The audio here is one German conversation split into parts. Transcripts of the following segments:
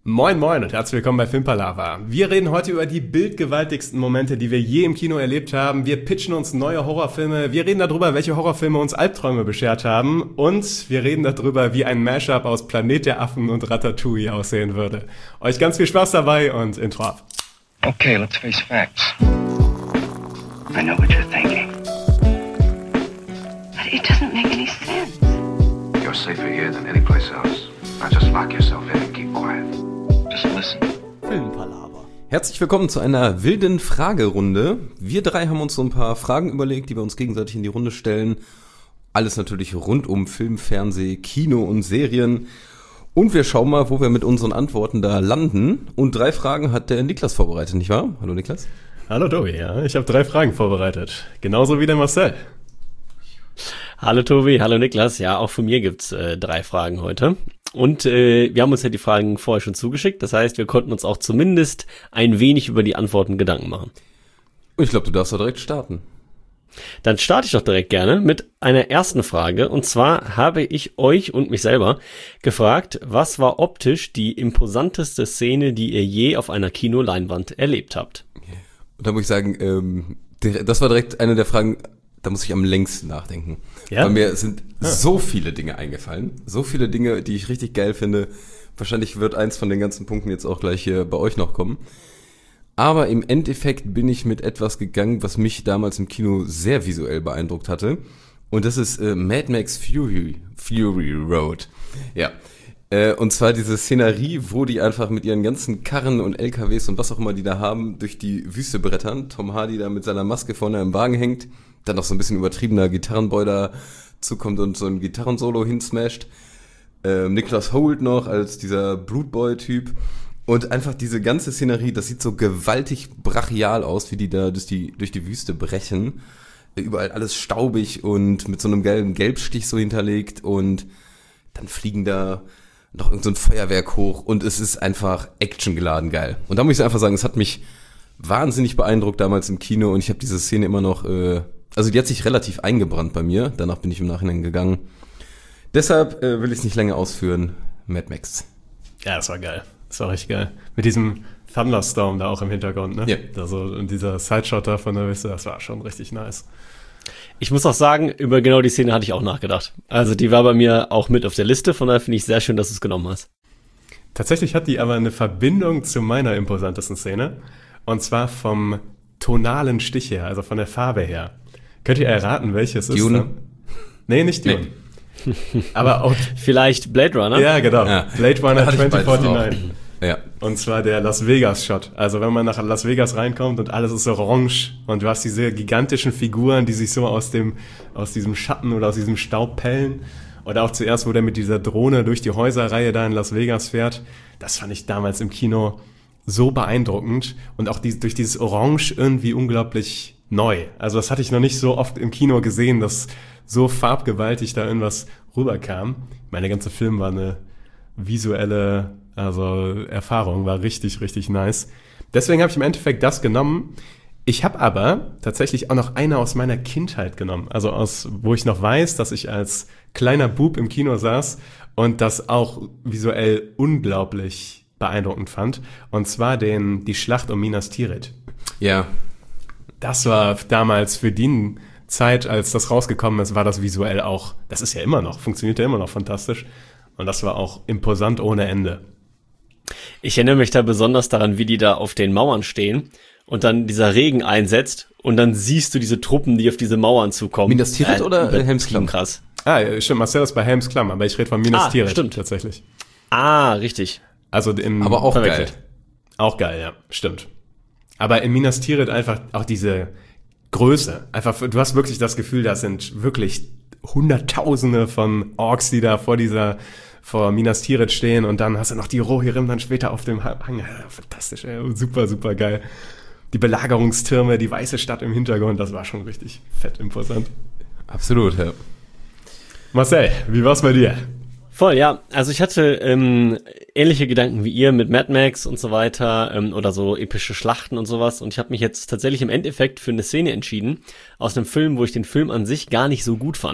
Moin moin und herzlich willkommen bei Filmpalava. Wir reden heute über die bildgewaltigsten Momente, die wir je im Kino erlebt haben. Wir pitchen uns neue Horrorfilme. Wir reden darüber, welche Horrorfilme uns Albträume beschert haben. Und wir reden darüber, wie ein Mashup aus Planet der Affen und Ratatouille aussehen würde. Euch ganz viel Spaß dabei und Intro ab. Okay, let's face facts. I know what you're thinking. But it doesn't make any sense. You're safer here than any place else. Now just lock yourself in and keep quiet. Just listen. Filmpalava. Herzlich willkommen zu einer wilden Fragerunde. Wir drei haben uns so ein paar Fragen überlegt, die wir uns gegenseitig in die Runde stellen. Alles natürlich rund um Film, Fernseh, Kino und Serien. Und wir schauen mal, wo wir mit unseren Antworten da landen. Und 3 Fragen hat der Niklas vorbereitet, nicht wahr? Hallo Niklas. Hallo Tobi, ja, ich habe 3 Fragen vorbereitet. Genauso wie der Marcel. Hallo Tobi, hallo Niklas. Ja, auch von mir gibt's 3 Fragen heute. Und wir haben uns ja die Fragen vorher schon zugeschickt. Das heißt, wir konnten uns auch zumindest ein wenig über die Antworten Gedanken machen. Ich glaube, du darfst doch direkt starten. Dann starte ich doch direkt gerne mit einer ersten Frage. Und zwar habe ich euch und mich selber gefragt, was war optisch die imposanteste Szene, die ihr je auf einer Kinoleinwand erlebt habt? Und da muss ich sagen, das war direkt eine der Fragen, da muss ich am längsten nachdenken. Ja? Bei mir sind so viele Dinge eingefallen. So viele Dinge, die ich richtig geil finde. Wahrscheinlich wird eins von den ganzen Punkten jetzt auch gleich hier bei euch noch kommen. Aber im Endeffekt bin ich mit etwas gegangen, was mich damals im Kino sehr visuell beeindruckt hatte. Und das ist Mad Max Fury Road. Ja. Und zwar diese Szenerie, wo die einfach mit ihren ganzen Karren und LKWs und was auch immer die da haben, durch die Wüste brettern. Tom Hardy da mit seiner Maske vorne im Wagen hängt. Dann noch so ein bisschen übertriebener Gitarrenboy da zukommt und so ein Gitarrensolo hinsmasht. Nicholas Hoult noch als dieser Brute-Boy-Typ. Und einfach diese ganze Szenerie, das sieht so gewaltig brachial aus, wie die da durch die Wüste brechen. Überall alles staubig und mit so einem gelben Gelbstich so hinterlegt. Und dann fliegen da noch irgend so ein Feuerwerk hoch. Und es ist einfach actiongeladen geil. Und da muss ich einfach sagen, es hat mich wahnsinnig beeindruckt damals im Kino. Und ich habe diese Szene immer noch... Also die hat sich relativ eingebrannt bei mir. Danach bin ich im Nachhinein gegangen. Deshalb will ich es nicht länger ausführen. Mad Max. Ja, das war geil. Das war richtig geil. Mit diesem Thunderstorm da auch im Hintergrund, ne? Ja. Also, und dieser Sideshot da von der Wüste, das war schon richtig nice. Ich muss auch sagen, über genau die Szene hatte ich auch nachgedacht. Also die war bei mir auch mit auf der Liste. Von daher finde ich sehr schön, dass du es genommen hast. Tatsächlich hat die aber eine Verbindung zu meiner imposantesten Szene. Und zwar vom tonalen Stich her, also von der Farbe her. Könnt ihr erraten, welches Dune? ist? Nee, nicht Dune. Nee. Aber auch... Vielleicht Blade Runner? Ja, genau. Ja. Blade Runner Da hatte ich beides 2049. Ja. Und zwar der Las Vegas-Shot. Also wenn man nach Las Vegas reinkommt und alles ist orange und du hast diese gigantischen Figuren, die sich so aus diesem Schatten oder aus diesem Staub pellen. Oder auch zuerst, wo der mit dieser Drohne durch die Häuserreihe da in Las Vegas fährt. Das fand ich damals im Kino so beeindruckend. Und auch durch dieses Orange irgendwie unglaublich neu. Also das hatte ich noch nicht so oft im Kino gesehen, dass so farbgewaltig da irgendwas rüberkam. Meine ganze Film war eine visuelle Erfahrung, war richtig, richtig nice. Deswegen habe ich im Endeffekt das genommen. Ich habe aber tatsächlich auch noch eine aus meiner Kindheit genommen. Also wo ich noch weiß, dass ich als kleiner Bub im Kino saß und das auch visuell unglaublich beeindruckend fand. Und zwar die Schlacht um Minas Tirith. Ja. Das war damals für die Zeit, als das rausgekommen ist, war das visuell auch, das ist ja immer noch, funktioniert ja immer noch fantastisch. Und das war auch imposant ohne Ende. Ich erinnere mich da besonders daran, wie die da auf den Mauern stehen und dann dieser Regen einsetzt und dann siehst du diese Truppen, die auf diese Mauern zukommen. Minas Tirith oder Helms Klamm? Krass. Ah, ja, stimmt, Marcel ist bei Helms Klamm, aber ich rede von Minas Tirith stimmt. tatsächlich. Ah, richtig. Also Aber auch verwechselt. geil. Auch geil, ja, stimmt. Aber in Minas Tirith einfach auch diese Größe. Einfach, du hast wirklich das Gefühl, da sind wirklich Hunderttausende von Orks, die da vor Minas Tirith stehen und dann hast du noch die Rohirrim dann später auf dem Hang. Ja, fantastisch, ey, super, super geil. Die Belagerungstürme, die weiße Stadt im Hintergrund, das war schon richtig fett imposant. Absolut, ja. Marcel, wie war's bei dir? Voll, ja. Also ich hatte ähnliche Gedanken wie ihr mit Mad Max und so weiter oder so epische Schlachten und sowas. Und ich habe mich jetzt tatsächlich im Endeffekt für eine Szene entschieden aus einem Film, wo ich den Film an sich gar nicht so gut fand.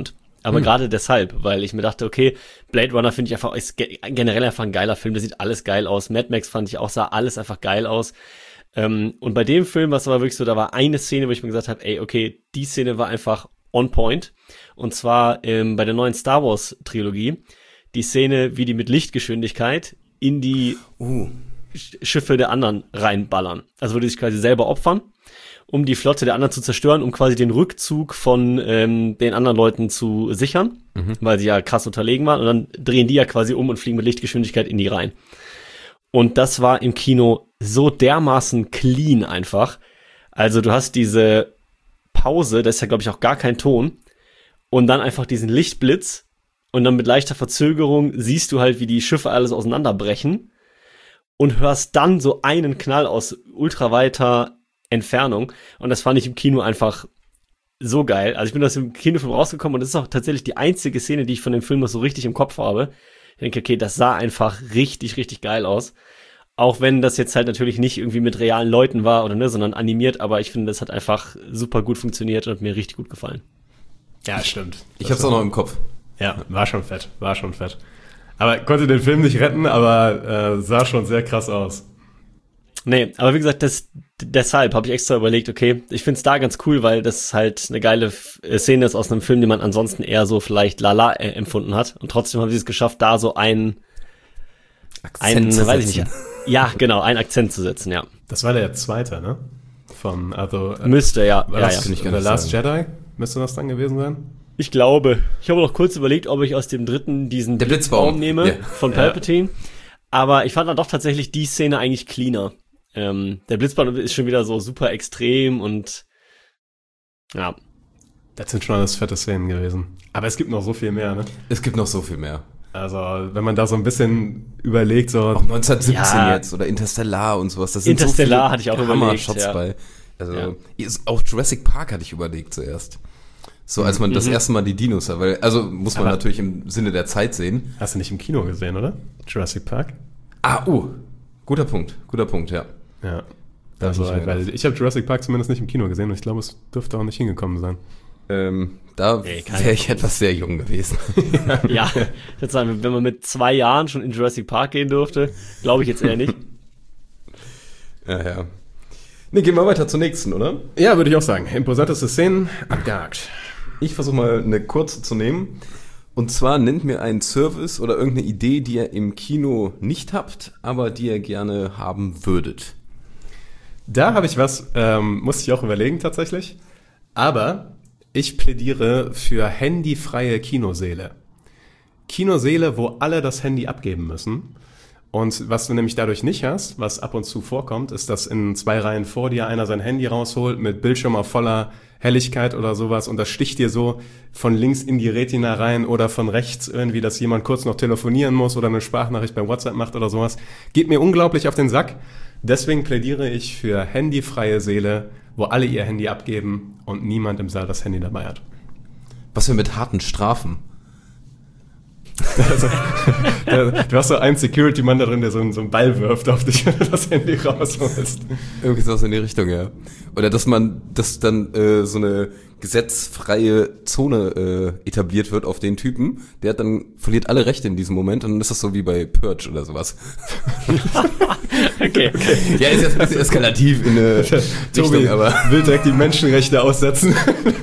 Aber gerade deshalb, weil ich mir dachte, okay, Blade Runner finde ich einfach, ist generell einfach ein geiler Film, da sieht alles geil aus. Mad Max fand ich auch, sah alles einfach geil aus. Und bei dem Film, was war wirklich so, da war eine Szene, wo ich mir gesagt habe, ey, okay, die Szene war einfach on point. Und zwar bei der neuen Star Wars Trilogie, die Szene, wie die mit Lichtgeschwindigkeit in die Schiffe der anderen reinballern. Also wo die sich quasi selber opfern, um die Flotte der anderen zu zerstören, um quasi den Rückzug von den anderen Leuten zu sichern, weil sie ja krass unterlegen waren. Und dann drehen die ja quasi um und fliegen mit Lichtgeschwindigkeit in die rein. Und das war im Kino so dermaßen clean einfach. Also du hast diese Pause, das ist ja, glaube ich, auch gar kein Ton. Und dann einfach diesen Lichtblitz. Und dann mit leichter Verzögerung siehst du halt, wie die Schiffe alles auseinanderbrechen. Und hörst dann so einen Knall aus ultraweiter Entfernung. Und das fand ich im Kino einfach so geil. Also ich bin aus dem Kinofilm rausgekommen und das ist auch tatsächlich die einzige Szene, die ich von dem Film noch so richtig im Kopf habe. Ich denke, okay, das sah einfach richtig, richtig geil aus. Auch wenn das jetzt halt natürlich nicht irgendwie mit realen Leuten war oder ne, sondern animiert, aber ich finde, das hat einfach super gut funktioniert und mir richtig gut gefallen. Ja, stimmt. Ich hab's auch noch im Kopf. Ja, war schon fett. Aber konnte den Film nicht retten, aber sah schon sehr krass aus. Nee, aber wie gesagt, deshalb habe ich extra überlegt, okay, ich find's da ganz cool, weil das halt eine geile Szene ist aus einem Film, den man ansonsten eher so vielleicht lala empfunden hat. Und trotzdem haben sie es geschafft, da so einen weiß ich nicht. Ja, genau, einen Akzent zu setzen, ja. Das war der zweite, ne? Müsste, ja. War das The Last Jedi? Müsste das dann gewesen sein? Ich glaube. Ich habe noch kurz überlegt, ob ich aus dem dritten diesen der Blitzbaum nehme von Palpatine. Aber ich fand dann doch tatsächlich die Szene eigentlich cleaner. Der Blitzbaum ist schon wieder so super extrem und ja. Das sind schon alles fette Szenen gewesen. Aber es gibt noch so viel mehr, ne? Es gibt noch so viel mehr. Also, wenn man da so ein bisschen überlegt, so... Auch 1917 jetzt oder Interstellar und sowas. Das sind Interstellar so hatte ich auch überlegt, Shots bei. Also, auch Jurassic Park hatte ich überlegt zuerst. So, als man das erste Mal die Dinos sah. Weil, also, muss man natürlich im Sinne der Zeit sehen. Hast du nicht im Kino gesehen, oder? Jurassic Park? Guter Punkt, ja. Ja. Also, weil ich habe Jurassic Park zumindest nicht im Kino gesehen und ich glaube, es dürfte auch nicht hingekommen sein. Da wäre ich etwas sehr jung gewesen. Ja, ich würde sagen, wenn man mit 2 Jahren schon in Jurassic Park gehen durfte, glaube ich jetzt eher nicht. Ja. Ne, gehen wir weiter zur nächsten, oder? Ja, würde ich auch sagen. Imposanteste Szenen, abgehakt. Ich versuche mal eine kurze zu nehmen. Und zwar nennt mir einen Service oder irgendeine Idee, die ihr im Kino nicht habt, aber die ihr gerne haben würdet. Da habe ich was, musste ich auch überlegen tatsächlich. Aber ich plädiere für handyfreie Kinosäle. Kinosäle, wo alle das Handy abgeben müssen. Und was du nämlich dadurch nicht hast, was ab und zu vorkommt, ist, dass in 2 Reihen vor dir einer sein Handy rausholt mit Bildschirm auf voller Helligkeit oder sowas und das sticht dir so von links in die Retina rein oder von rechts irgendwie, dass jemand kurz noch telefonieren muss oder eine Sprachnachricht bei WhatsApp macht oder sowas. Geht mir unglaublich auf den Sack. Deswegen plädiere ich für handyfreie Säle, wo alle ihr Handy abgeben und niemand im Saal das Handy dabei hat. Was wir mit harten Strafen? Also, du hast so einen Security-Mann da drin, der so einen Ball wirft auf dich, wenn du das Handy rausholst. Irgendwie sowas in die Richtung, ja. Oder dass dann so eine gesetzfreie Zone etabliert wird auf den Typen, der dann verliert alle Rechte in diesem Moment und dann ist das so wie bei Purge oder sowas. Okay. Ja, ist jetzt ein bisschen eskalativ in eine Richtung, aber will direkt die Menschenrechte aussetzen.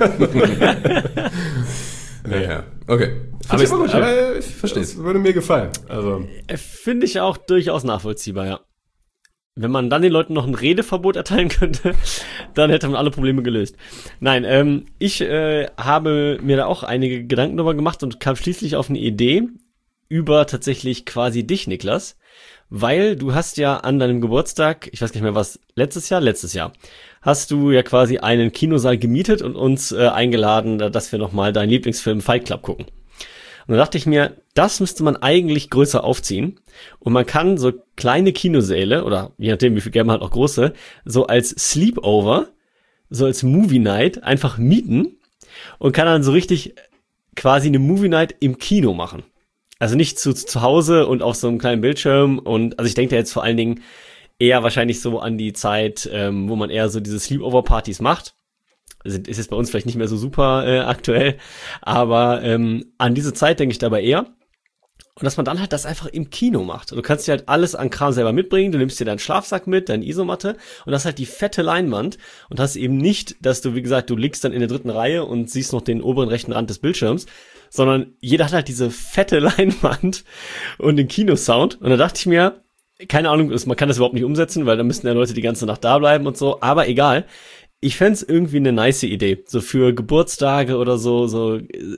Ja, okay. Aber ich verstehe es. Würde mir gefallen. Also finde ich auch durchaus nachvollziehbar, ja. Wenn man dann den Leuten noch ein Redeverbot erteilen könnte, dann hätte man alle Probleme gelöst. Nein, ich habe mir da auch einige Gedanken darüber gemacht und kam schließlich auf eine Idee über tatsächlich quasi dich, Niklas. Weil du hast ja an deinem Geburtstag, ich weiß gar nicht mehr was, letztes Jahr, hast du ja quasi einen Kinosaal gemietet und uns eingeladen, dass wir nochmal deinen Lieblingsfilm Fight Club gucken. Und da dachte ich mir, das müsste man eigentlich größer aufziehen. Und man kann so kleine Kinosäle, oder je nachdem wie viel Geld man hat, auch große, so als Sleepover, so als Movie Night einfach mieten und kann dann so richtig quasi eine Movie Night im Kino machen. Also nicht zu Hause und auf so einem kleinen Bildschirm. Und also ich denke da jetzt vor allen Dingen eher wahrscheinlich so an die Zeit, wo man eher so diese Sleepover-Partys macht. ist jetzt bei uns vielleicht nicht mehr so super aktuell, aber an diese Zeit denke ich dabei eher. Und dass man dann halt das einfach im Kino macht. Du kannst dir halt alles an Kram selber mitbringen, du nimmst dir deinen Schlafsack mit, deine Isomatte und hast halt die fette Leinwand und hast eben nicht, dass du, wie gesagt, du liegst dann in der 3. Reihe und siehst noch den oberen rechten Rand des Bildschirms, sondern jeder hat halt diese fette Leinwand und den Kinosound. Und da dachte ich mir, keine Ahnung, man kann das überhaupt nicht umsetzen, weil da müssten ja Leute die ganze Nacht da bleiben und so, aber egal. Ich fänd's irgendwie eine nice Idee. So für Geburtstage oder so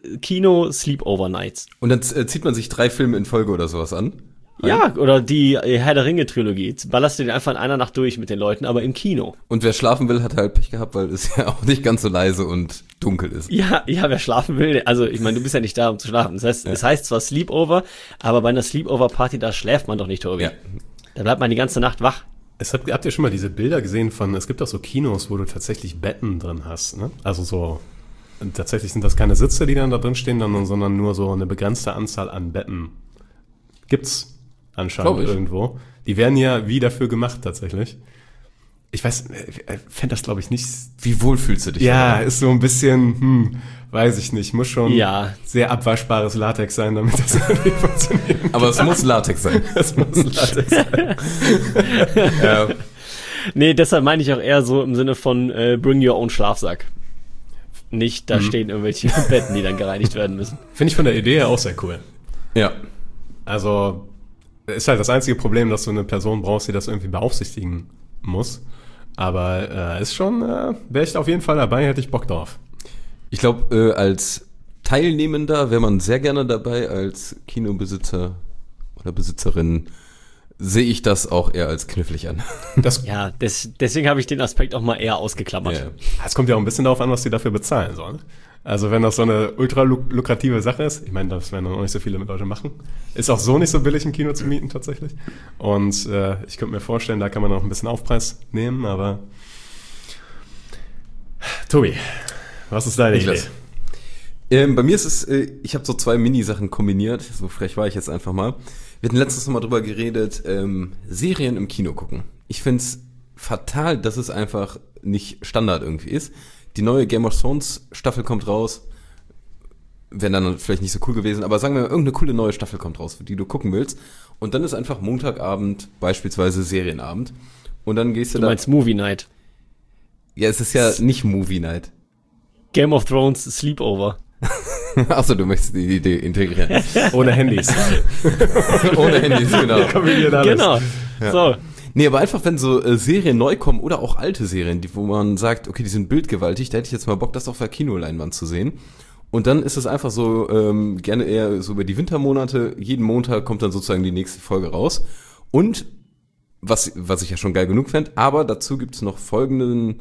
Kino-Sleepover-Nights. Und dann zieht man sich 3 Filme in Folge oder sowas an? Ja, oder die Herr der Ringe-Trilogie. Ballerst du den einfach in einer Nacht durch mit den Leuten, aber im Kino. Und wer schlafen will, hat halt Pech gehabt, weil es ja auch nicht ganz so leise und dunkel ist. Ja, wer schlafen will, also ich meine, du bist ja nicht da, um zu schlafen. Das heißt, es heißt zwar Sleepover, aber bei einer Sleepover-Party, da schläft man doch nicht, Tobi. Ja. Da bleibt man die ganze Nacht wach. Habt ihr schon mal diese Bilder gesehen es gibt auch so Kinos, wo du tatsächlich Betten drin hast, ne? Also so, tatsächlich sind das keine Sitze, die dann da drin stehen, sondern nur so eine begrenzte Anzahl an Betten. Gibt's anscheinend irgendwo. Die werden ja wie dafür gemacht, tatsächlich. Ich weiß, fände das, glaube ich, nicht... Wie wohl fühlst du dich? Ja, ist so ein bisschen, weiß ich nicht, muss schon sehr abwaschbares Latex sein, damit das irgendwie funktioniert. Aber es muss Latex sein. Es muss Latex sein. Ja. Nee, deshalb meine ich auch eher so im Sinne von bring your own Schlafsack. Nicht, da stehen irgendwelche Betten, die dann gereinigt werden müssen. Finde ich von der Idee her auch sehr cool. Ja. Also, ist halt das einzige Problem, dass du eine Person brauchst, die das irgendwie beaufsichtigen muss. Aber ist schon, wäre ich auf jeden Fall dabei, hätte ich Bock drauf. Ich glaube, als Teilnehmender wäre man sehr gerne dabei, als Kinobesitzer oder Besitzerin sehe ich das auch eher als knifflig an. Deswegen habe ich den Aspekt auch mal eher ausgeklammert. Ja. Es kommt ja auch ein bisschen darauf an, was die dafür bezahlen sollen. Also wenn das so eine ultra lukrative Sache ist, ich meine, das werden noch nicht so viele Leute machen, ist auch so nicht so billig, ein Kino zu mieten tatsächlich. Und ich könnte mir vorstellen, da kann man noch ein bisschen Aufpreis nehmen, aber Tobi, was ist deine Idee? Bei mir ist es, ich habe so 2 Mini-Sachen kombiniert, so frech war ich jetzt einfach mal. Wir hatten letztens noch mal drüber geredet, Serien im Kino gucken. Ich find's fatal, dass es einfach nicht Standard irgendwie ist. Die neue Game of Thrones Staffel kommt raus, wäre dann vielleicht nicht so cool gewesen, aber sagen wir mal, irgendeine coole neue Staffel kommt raus, die du gucken willst. Und dann ist einfach Montagabend beispielsweise Serienabend. Und dann gehst du da... Du meinst Movie Night? Ja, es ist ja nicht Movie Night. Game of Thrones Sleepover. Achso, du möchtest die Idee integrieren. Ohne Handys. Ohne Handys, genau. Genau. Ja. So. Nee, aber einfach, wenn so Serien neu kommen oder auch alte Serien, wo man sagt, okay, die sind bildgewaltig, da hätte ich jetzt mal Bock, das auf der Kinoleinwand zu sehen. Und dann ist es einfach so, gerne eher so über die Wintermonate, jeden Montag kommt dann sozusagen die nächste Folge raus. Und, was ich ja schon geil genug fände, aber dazu gibt's noch folgenden,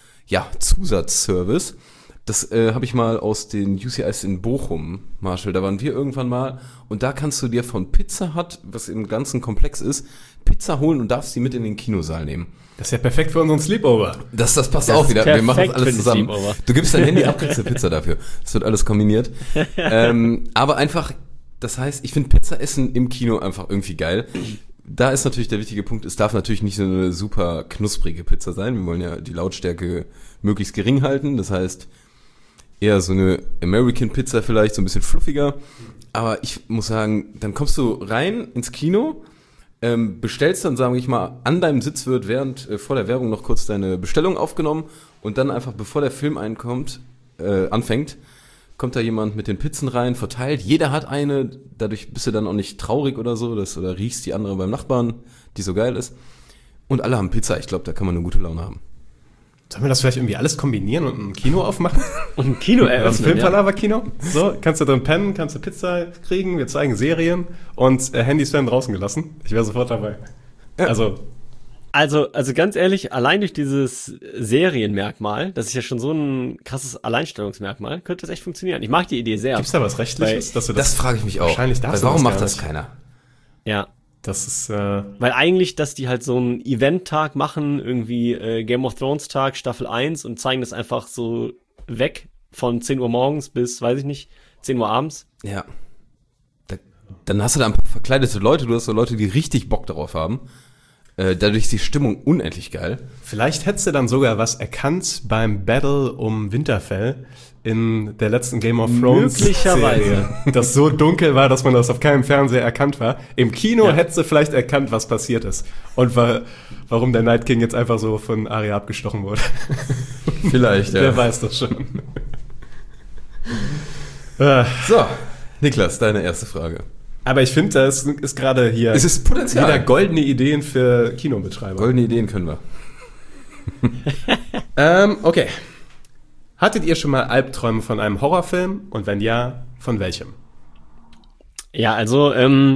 Zusatzservice. Das habe ich mal aus den UCIs in Bochum, Marshall, da waren wir irgendwann mal und da kannst du dir von Pizza Hut, was im ganzen Komplex ist, Pizza holen und darfst sie mit in den Kinosaal nehmen. Das ist ja perfekt für unseren Sleepover. Das passt auch wieder. Wir machen das alles zusammen. Du gibst dein Handy ab, kriegst eine Pizza dafür. Das wird alles kombiniert. Aber einfach, das heißt, ich finde Pizza essen im Kino einfach irgendwie geil. Da ist natürlich der wichtige Punkt, es darf natürlich nicht so eine super knusprige Pizza sein. Wir wollen ja die Lautstärke möglichst gering halten. Das heißt, eher so eine American Pizza vielleicht, so ein bisschen fluffiger. Aber ich muss sagen, dann kommst du rein ins Kino, bestellst dann, sage ich mal, an deinem Sitz wird während vor der Werbung noch kurz deine Bestellung aufgenommen und dann einfach, bevor der Film anfängt, kommt da jemand mit den Pizzen rein, verteilt. Jeder hat eine, dadurch bist du dann auch nicht traurig oder so, oder riechst die andere beim Nachbarn, die so geil ist. Und alle haben Pizza. Ich glaube, da kann man eine gute Laune haben. Sollen wir das vielleicht irgendwie alles kombinieren und ein Kino aufmachen? Und ein Kino eröffnen, ein Filmpalava-Kino. So, kannst du drin pennen, kannst du Pizza kriegen, wir zeigen Serien und Handys werden draußen gelassen. Ich wäre sofort dabei. Ja. Also ganz ehrlich, allein durch dieses Serienmerkmal, das ist ja schon so ein krasses Alleinstellungsmerkmal, könnte das echt funktionieren. Ich mag die Idee sehr. Gibt's da was Rechtliches? Dass du das frage ich mich auch. Wahrscheinlich darfst du das. Warum macht das keiner? Ja. Das ist, weil eigentlich, dass die halt so einen Event-Tag machen, irgendwie Game of Thrones Tag, Staffel 1 und zeigen das einfach so weg von 10 Uhr morgens bis, weiß ich nicht, 10 Uhr abends. Ja. Dann hast du da ein paar verkleidete Leute, du hast so Leute, die richtig Bock darauf haben. Dadurch ist die Stimmung unendlich geil. Vielleicht hättest du dann sogar was erkannt beim Battle um Winterfell in der letzten Game of Thrones Möglicherweise. Serie, das so dunkel war, dass man das auf keinem Fernseher erkannt war. Im Kino hättest du vielleicht erkannt, was passiert ist und warum der Night King jetzt einfach so von Arya abgestochen wurde. Vielleicht, ja. Wer weiß das schon. So, Niklas, deine erste Frage. Aber ich finde, das ist gerade hier Es ist Potenzial. wieder goldene Ideen für Kinobetreiber. Goldene Ideen können wir. Okay. Hattet ihr schon mal Albträume von einem Horrorfilm? Und wenn ja, von welchem? Ja, also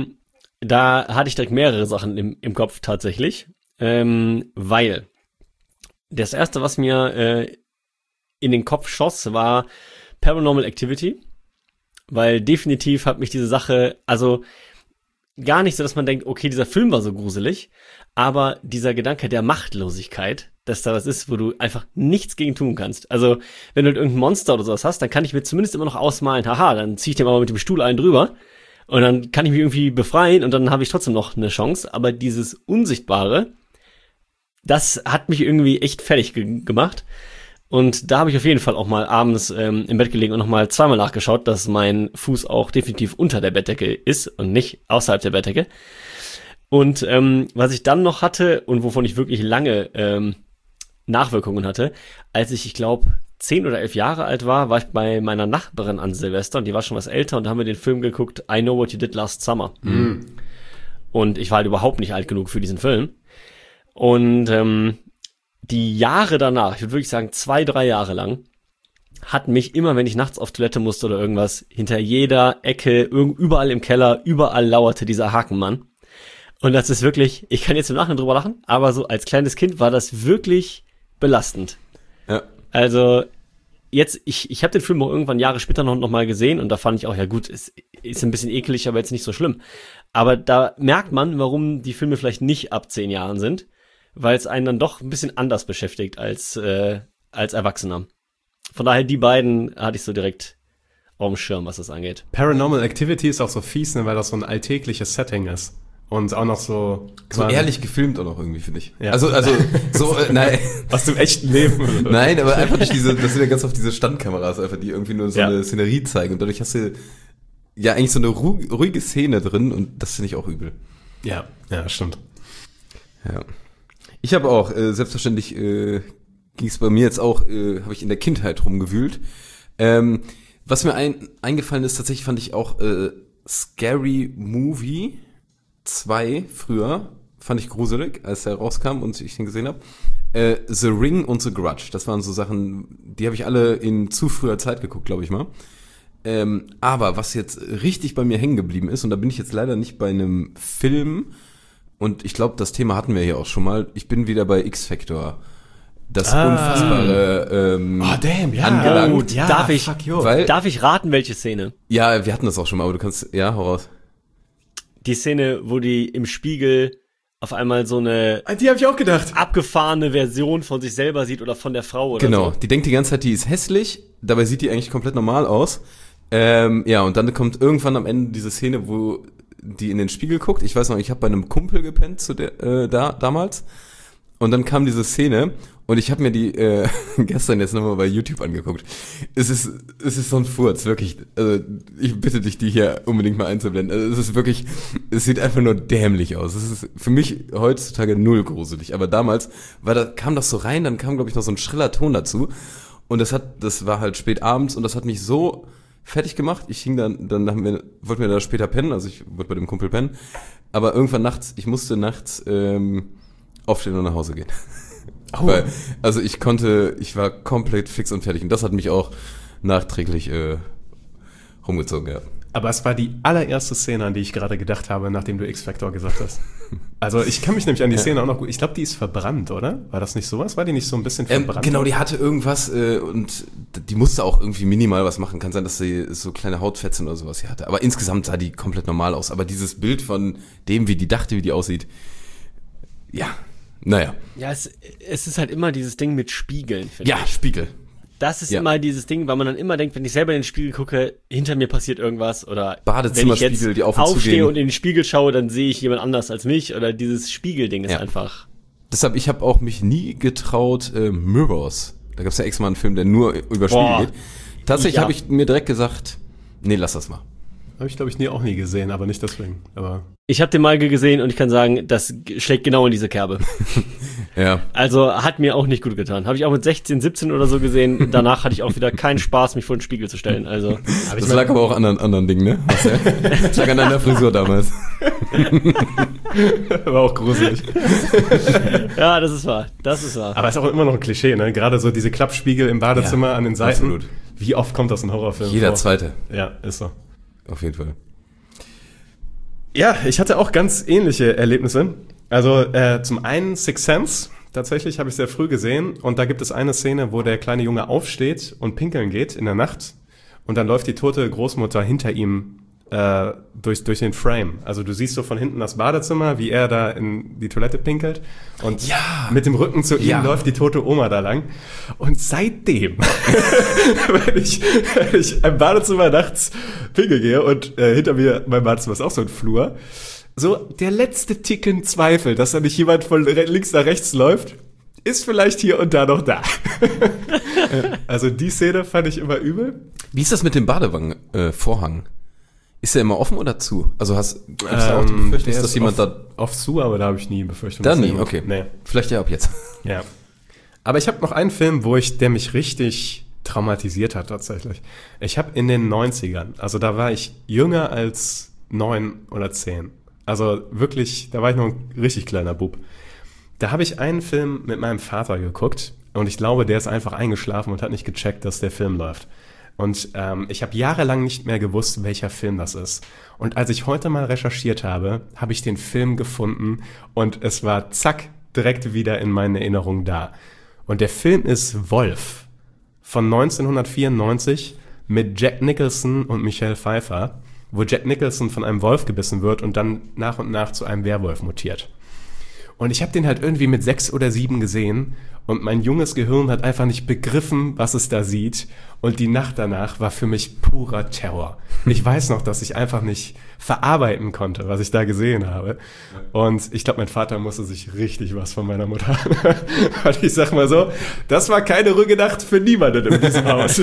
da hatte ich direkt mehrere Sachen im Kopf tatsächlich, weil das erste, was mir in den Kopf schoss, war Paranormal Activity, weil definitiv hat mich diese Sache, also gar nicht so, dass man denkt, okay, dieser Film war so gruselig, aber dieser Gedanke der Machtlosigkeit, dass da was ist, wo du einfach nichts gegen tun kannst. Also, wenn du irgendein Monster oder sowas hast, dann kann ich mir zumindest immer noch ausmalen, haha, dann zieh ich dem aber mit dem Stuhl einen drüber und dann kann ich mich irgendwie befreien und dann habe ich trotzdem noch eine Chance. Aber dieses Unsichtbare, das hat mich irgendwie echt fertig gemacht. Und da habe ich auf jeden Fall auch mal abends im Bett gelegen und nochmal zweimal nachgeschaut, dass mein Fuß auch definitiv unter der Bettdecke ist und nicht außerhalb der Bettdecke. Und was ich dann noch hatte und wovon ich wirklich lange Nachwirkungen hatte, als ich glaube, 10 oder 11 Jahre alt war ich bei meiner Nachbarin an Silvester und die war schon was älter und da haben wir den Film geguckt, I Know What You Did Last Summer. Mhm. Und ich war halt überhaupt nicht alt genug für diesen Film. Und die Jahre danach, ich würde wirklich sagen 2-3 Jahre lang, hat mich immer, wenn ich nachts auf Toilette musste oder irgendwas, hinter jeder Ecke, überall im Keller, überall lauerte dieser Hakenmann. Und das ist wirklich, ich kann jetzt im Nachhinein drüber lachen, aber so als kleines Kind war das wirklich belastend. Ja. Also jetzt, ich habe den Film auch irgendwann Jahre später noch mal gesehen und da fand ich auch, ja gut, es ist ein bisschen eklig, aber jetzt nicht so schlimm. Aber da merkt man, warum die Filme vielleicht nicht ab 10 Jahren sind, weil es einen dann doch ein bisschen anders beschäftigt als Erwachsener. Von daher, die beiden hatte ich so direkt auf dem Schirm, was das angeht. Paranormal Activity ist auch so fies, ne, weil das so ein alltägliches Setting ist. Und auch noch so ehrlich gefilmt auch noch irgendwie, finde ich. Ja. Also so, nein. Aus dem echten Leben. Oder? Nein, aber einfach durch das sind ja ganz oft diese Standkameras einfach, die irgendwie nur so eine Szenerie zeigen und dadurch hast du ja eigentlich so eine ruhige Szene drin und das finde ich auch übel. Ja, stimmt. Ja. Ich habe auch, selbstverständlich ging es bei mir jetzt auch, habe ich in der Kindheit rumgewühlt. Was mir eingefallen ist, tatsächlich fand ich auch Scary Movie 2 früher, fand ich gruselig, als der rauskam und ich den gesehen habe. The Ring und The Grudge, das waren so Sachen, die habe ich alle in zu früher Zeit geguckt, glaube ich mal. Aber was jetzt richtig bei mir hängen geblieben ist, und da bin ich jetzt leider nicht bei einem Film, und ich glaube, das Thema hatten wir hier auch schon mal, ich bin wieder bei X-Factor. Das Unfassbare angelangt. Oh, ja, darf ich raten, welche Szene? Ja, wir hatten das auch schon mal, aber du kannst, ja, hau raus. Die Szene, wo die im Spiegel auf einmal so eine die habe ich auch gedacht. abgefahrene Version von sich selber sieht oder von der Frau oder so. Genau, die denkt die ganze Zeit, die ist hässlich, dabei sieht die eigentlich komplett normal aus. Ja, und dann kommt irgendwann am Ende diese Szene, wo die in den Spiegel guckt. Ich weiß noch, ich habe bei einem Kumpel gepennt damals. Und dann kam diese Szene und ich habe mir die gestern jetzt nochmal bei YouTube angeguckt. Es ist so ein Furz, wirklich. Also ich bitte dich, die hier unbedingt mal einzublenden. Also es ist wirklich, es sieht einfach nur dämlich aus. Es ist für mich heutzutage null gruselig. Aber damals kam das so rein, dann kam, glaube ich, noch so ein schriller Ton dazu. Und das war halt spät abends und das hat mich so fertig gemacht. Ich hing dann wollten wir da später pennen, also ich wollte bei dem Kumpel pennen. Aber irgendwann ich musste nachts aufstehen und nach Hause gehen. Oh. Weil, also ich war komplett fix und fertig und das hat mich auch nachträglich rumgezogen, ja. Aber es war die allererste Szene, an die ich gerade gedacht habe, nachdem du X-Factor gesagt hast. Also ich kann mich nämlich an die Szene auch noch gut, ich glaube, die ist verbrannt, oder? War das nicht sowas? War die nicht so ein bisschen verbrannt? Genau, die hatte irgendwas und die musste auch irgendwie minimal was machen. Kann sein, dass sie so kleine Hautfetzen oder sowas hier hatte. Aber insgesamt sah die komplett normal aus. Aber dieses Bild von dem, wie die aussieht, ja, naja. Ja, es ist halt immer dieses Ding mit Spiegeln, finde ich. Ja, Spiegel. das ist immer dieses Ding, weil man dann immer denkt, wenn ich selber in den Spiegel gucke, hinter mir passiert irgendwas oder Badezimmerspiegel, wenn ich jetzt die auf und aufstehe zugehen. und in den Spiegel schaue, dann sehe ich jemand anders als mich oder dieses Spiegelding ist einfach. Deshalb, ich habe auch mich nie getraut, Mirrors. Da gab es ja extra mal einen Film, der nur über Spiegel geht. Tatsächlich habe ich mir direkt gesagt, nee, lass das mal. Habe ich, glaube ich, auch nie gesehen, aber nicht deswegen. Aber ich habe den mal gesehen und ich kann sagen, das schlägt genau in diese Kerbe. Ja. Also hat mir auch nicht gut getan. Habe ich auch mit 16, 17 oder so gesehen. Danach hatte ich auch wieder keinen Spaß, mich vor den Spiegel zu stellen. Also Das lag aber auch an anderen Dingen, ne? Das lag an deiner Frisur damals. war auch gruselig. ja, das ist wahr. Das ist wahr. Aber ist auch immer noch ein Klischee, ne? Gerade so diese Klappspiegel im Badezimmer an den Seiten. Absolut. Wie oft kommt das in Horrorfilmen Jeder vor? Zweite. Ja, ist so. Auf jeden Fall. Ja, ich hatte auch ganz ähnliche Erlebnisse. Also zum einen Sixth Sense. Tatsächlich habe ich sehr früh gesehen. Und da gibt es eine Szene, wo der kleine Junge aufsteht und pinkeln geht in der Nacht. Und dann läuft die tote Großmutter hinter ihm durch den Frame. Also du siehst so von hinten das Badezimmer, wie er da in die Toilette pinkelt. Und mit dem Rücken zu ihm läuft die tote Oma da lang. Und seitdem, wenn ich im Badezimmer nachts pinkeln gehe und hinter mir, mein Badezimmer ist auch so ein Flur, so der letzte Ticken Zweifel, dass da nicht jemand von links nach rechts läuft, ist vielleicht hier und da noch da. Also die Szene fand ich immer übel. Wie ist das mit dem Badewangenvorhang? Ist der immer offen oder zu? Also hast du auch die Befürchtung, dass jemand da... Oft zu, aber da habe ich nie Befürchtung. Da nie, okay. Nee. Vielleicht ja ab jetzt. Ja. Aber ich habe noch einen Film, der mich richtig traumatisiert hat tatsächlich. Ich habe in den 90ern, also da war ich jünger als 9 oder 10. Also wirklich, da war ich noch ein richtig kleiner Bub. Da habe ich einen Film mit meinem Vater geguckt und ich glaube, der ist einfach eingeschlafen und hat nicht gecheckt, dass der Film läuft. Und ich habe jahrelang nicht mehr gewusst, welcher Film das ist. Und als ich heute mal recherchiert habe, habe ich den Film gefunden und es war zack, direkt wieder in meinen Erinnerungen da. Und der Film ist Wolf von 1994 mit Jack Nicholson und Michelle Pfeiffer, wo Jack Nicholson von einem Wolf gebissen wird und dann nach und nach zu einem Werwolf mutiert. Und ich habe den halt irgendwie mit 6 oder 7 gesehen und mein junges Gehirn hat einfach nicht begriffen, was es da sieht. Und die Nacht danach war für mich purer Terror. Ich weiß noch, dass ich einfach nicht verarbeiten konnte, was ich da gesehen habe. Und ich glaube, mein Vater musste sich richtig was von meiner Mutter anhören. Und ich sag mal so, das war keine ruhige Nacht für niemanden in diesem Haus.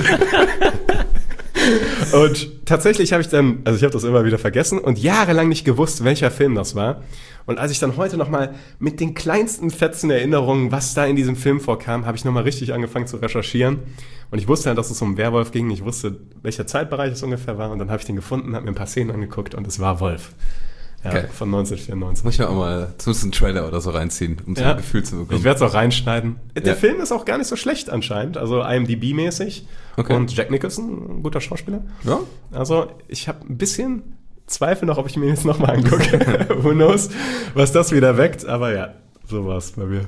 Und tatsächlich habe ich das immer wieder vergessen und jahrelang nicht gewusst, welcher Film das war. Und als ich dann heute nochmal mit den kleinsten Fetzen Erinnerungen, was da in diesem Film vorkam, habe ich nochmal richtig angefangen zu recherchieren. Und ich wusste halt, dass es um Werwolf ging. Ich wusste, welcher Zeitbereich es ungefähr war. Und dann habe ich den gefunden, habe mir ein paar Szenen angeguckt und es war Wolf. Ja, okay. Von 1994. Muss ich ja auch mal zumindest einen Trailer oder so reinziehen, um so ein Gefühl zu bekommen. Ich werde es auch reinschneiden. Der Film ist auch gar nicht so schlecht anscheinend. Also IMDb-mäßig. Okay. Und Jack Nicholson, ein guter Schauspieler. Ja. Also ich habe ein bisschen Zweifel noch, ob ich mir jetzt nochmal angucke. Who knows, was das wieder weckt. Aber ja, so war es bei mir.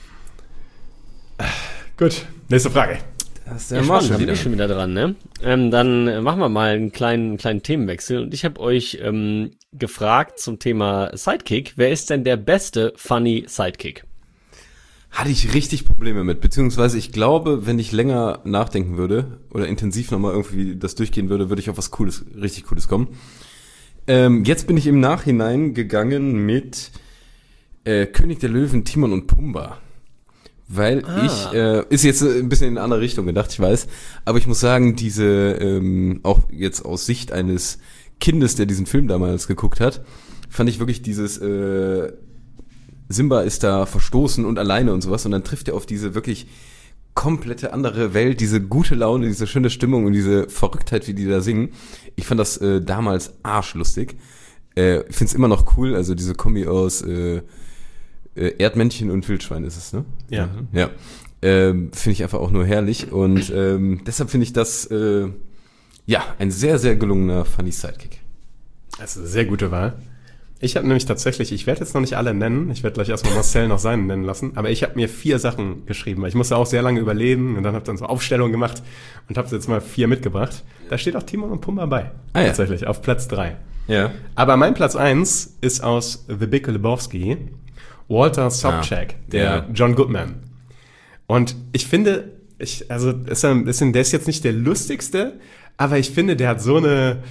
Gut, nächste Frage. Das ist der Marsch wieder. Schon wieder dran, ne? Dann machen wir mal einen kleinen Themenwechsel. Und ich habe euch gefragt zum Thema Sidekick. Wer ist denn der beste funny Sidekick? Hatte ich richtig Probleme mit. Beziehungsweise ich glaube, wenn ich länger nachdenken würde oder intensiv nochmal irgendwie das durchgehen würde, würde ich auf was Cooles, richtig Cooles kommen. Jetzt bin ich im Nachhinein gegangen mit König der Löwen, Timon und Pumba. Weil ist jetzt ein bisschen in eine andere Richtung gedacht, ich weiß, aber ich muss sagen, diese, auch jetzt aus Sicht eines Kindes, der diesen Film damals geguckt hat, fand ich wirklich dieses, Simba ist da verstoßen und alleine und sowas und dann trifft er auf diese wirklich komplette andere Welt, diese gute Laune, diese schöne Stimmung und diese Verrücktheit, wie die da singen. Ich fand das damals arschlustig. Ich find's immer noch cool, also diese Kombi aus, Erdmännchen und Wildschwein ist es, ne? Ja. Ja. Finde ich einfach auch nur herrlich und deshalb finde ich das ein sehr, sehr gelungener Funny Sidekick. Das ist eine sehr gute Wahl. Ich habe nämlich tatsächlich, ich werde jetzt noch nicht alle nennen, ich werde gleich erstmal Marcel noch seinen nennen lassen, aber ich habe mir 4 Sachen geschrieben, weil ich musste auch sehr lange überlegen und dann habe dann so Aufstellungen gemacht und habe jetzt mal 4 mitgebracht. Da steht auch Timon und Pumba bei, tatsächlich, auf Platz 3. Ja. Aber mein Platz 1 ist aus The Big Lebowski, Walter Sobchak, der John Goodman. Und ich finde, Also ist er ein bisschen, der ist jetzt nicht der lustigste, aber ich finde, der hat so eine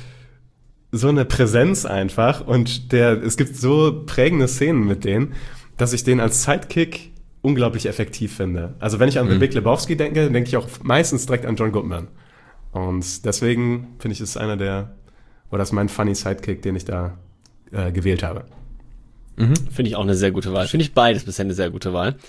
Präsenz einfach und es gibt so prägende Szenen mit denen, dass ich den als Sidekick unglaublich effektiv finde. Also wenn ich an The Big Lebowski denke, denke ich auch meistens direkt an John Goodman. Und deswegen finde ich, ist das ist mein funny Sidekick, den ich da gewählt habe. Finde ich auch eine sehr gute Wahl. Finde ich beides bisher eine sehr gute Wahl.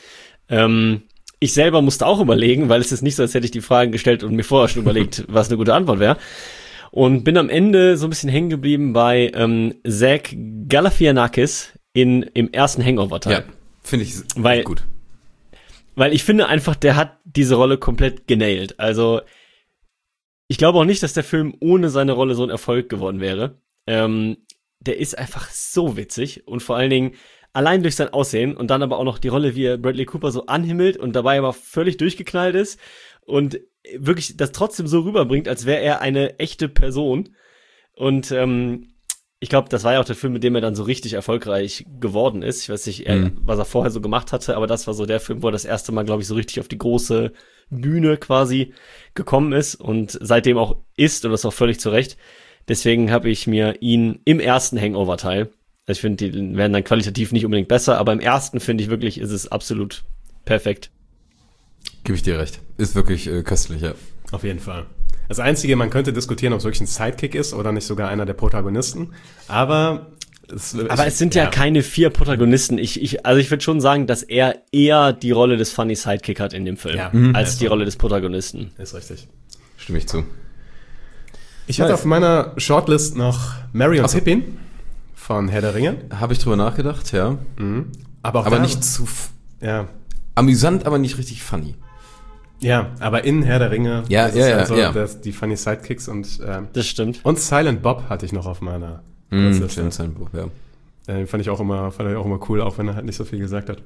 Ich selber musste auch überlegen, weil es ist nicht so, als hätte ich die Fragen gestellt und mir vorher schon überlegt, was eine gute Antwort wäre. Und bin am Ende so ein bisschen hängen geblieben bei Zach Galifianakis im ersten Hangover-Teil. Ja, finde ich gut. Weil ich finde einfach, der hat diese Rolle komplett genailt. Also ich glaube auch nicht, dass der Film ohne seine Rolle so ein Erfolg geworden wäre. Der ist einfach so witzig und vor allen Dingen allein durch sein Aussehen und dann aber auch noch die Rolle, wie er Bradley Cooper so anhimmelt und dabei aber völlig durchgeknallt ist und wirklich das trotzdem so rüberbringt, als wäre er eine echte Person. Und ich glaube, das war ja auch der Film, mit dem er dann so richtig erfolgreich geworden ist. Ich weiß nicht, was er vorher so gemacht hatte, aber das war so der Film, wo er das erste Mal, glaube ich, so richtig auf die große Bühne quasi gekommen ist und seitdem auch ist und das auch völlig zu Recht. Deswegen habe ich mir ihn im ersten Hangover-Teil, also ich finde, die werden dann qualitativ nicht unbedingt besser, aber im ersten finde ich wirklich, ist es absolut perfekt. Gebe ich dir recht. Ist wirklich köstlich, ja. Auf jeden Fall. Das Einzige, man könnte diskutieren, ob es wirklich ein Sidekick ist oder nicht sogar einer der Protagonisten, aber es sind ja keine 4 Protagonisten. Also ich würde schon sagen, dass er eher die Rolle des Funny Sidekick hat in dem Film, als die Rolle des Protagonisten. Ist richtig. Stimme ich zu. Ich hatte auf meiner Shortlist noch Merry und Pippin von Herr der Ringe. Habe ich drüber nachgedacht, ja. Aber nicht zu ja. Amüsant, aber nicht richtig funny. Ja, aber in Herr der Ringe die funny Sidekicks und das stimmt. Und Silent Bob hatte ich noch auf meiner Silent Bob, ja. Den fand ich auch immer cool, auch wenn er halt nicht so viel gesagt hat.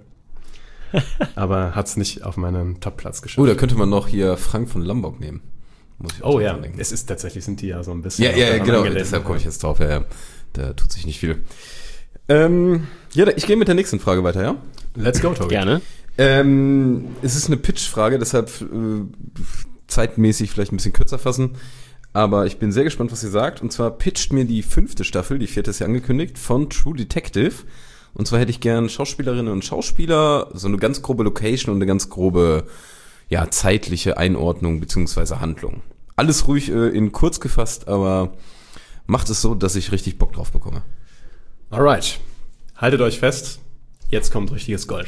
Aber hat's nicht auf meinen Top-Platz geschafft. Da könnte man noch hier Frank von Lambock nehmen. Muss ich auch denken. Es ist tatsächlich, sind die ja so ein bisschen. Ja, genau, deshalb komme ich jetzt drauf. Ja. Da tut sich nicht viel. Ich gehe mit der nächsten Frage weiter, ja? Let's go, Tobi. Gerne. Es ist eine Pitch-Frage, deshalb zeitmäßig vielleicht ein bisschen kürzer fassen. Aber ich bin sehr gespannt, was ihr sagt. Und zwar pitcht mir die 5. Staffel, die 4. ist ja angekündigt, von True Detective. Und zwar hätte ich gern Schauspielerinnen und Schauspieler, so eine ganz grobe Location und eine ganz grobe zeitliche Einordnung beziehungsweise Handlung. Alles ruhig in kurz gefasst, aber macht es so, dass ich richtig Bock drauf bekomme. Alright. Haltet euch fest, jetzt kommt richtiges Gold.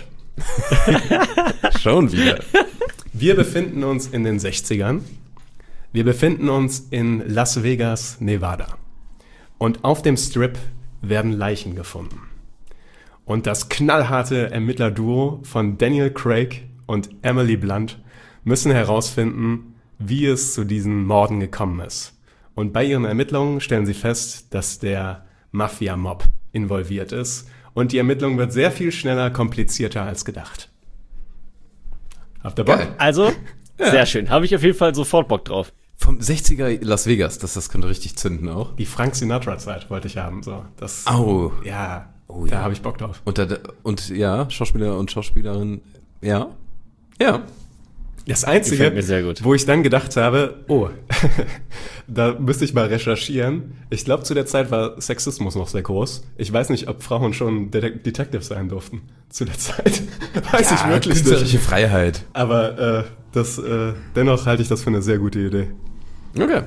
Schon wieder. Wir befinden uns in den 60ern. Wir befinden uns in Las Vegas, Nevada. Und auf dem Strip werden Leichen gefunden. Und das knallharte Ermittlerduo von Daniel Craig und Emily Blunt müssen herausfinden, wie es zu diesen Morden gekommen ist. Und bei ihren Ermittlungen stellen sie fest, dass der Mafia-Mob involviert ist. Und die Ermittlung wird sehr viel schneller, komplizierter als gedacht. Habt ihr Bock? Geil. Also, sehr schön. Habe ich auf jeden Fall sofort Bock drauf. Vom 60er Las Vegas, das könnte richtig zünden auch. Die Frank Sinatra-Zeit wollte ich haben. So, das, da habe ich Bock drauf. Und Schauspieler und Schauspielerin, ja. Das Einzige, mir sehr gut. wo ich dann gedacht habe, da müsste ich mal recherchieren. Ich glaube, zu der Zeit war Sexismus noch sehr groß. Ich weiß nicht, ob Frauen schon Detective sein durften. Zu der Zeit. Weiß ich wirklich nicht. Künstlerische Freiheit. Aber dennoch halte ich das für eine sehr gute Idee. Okay.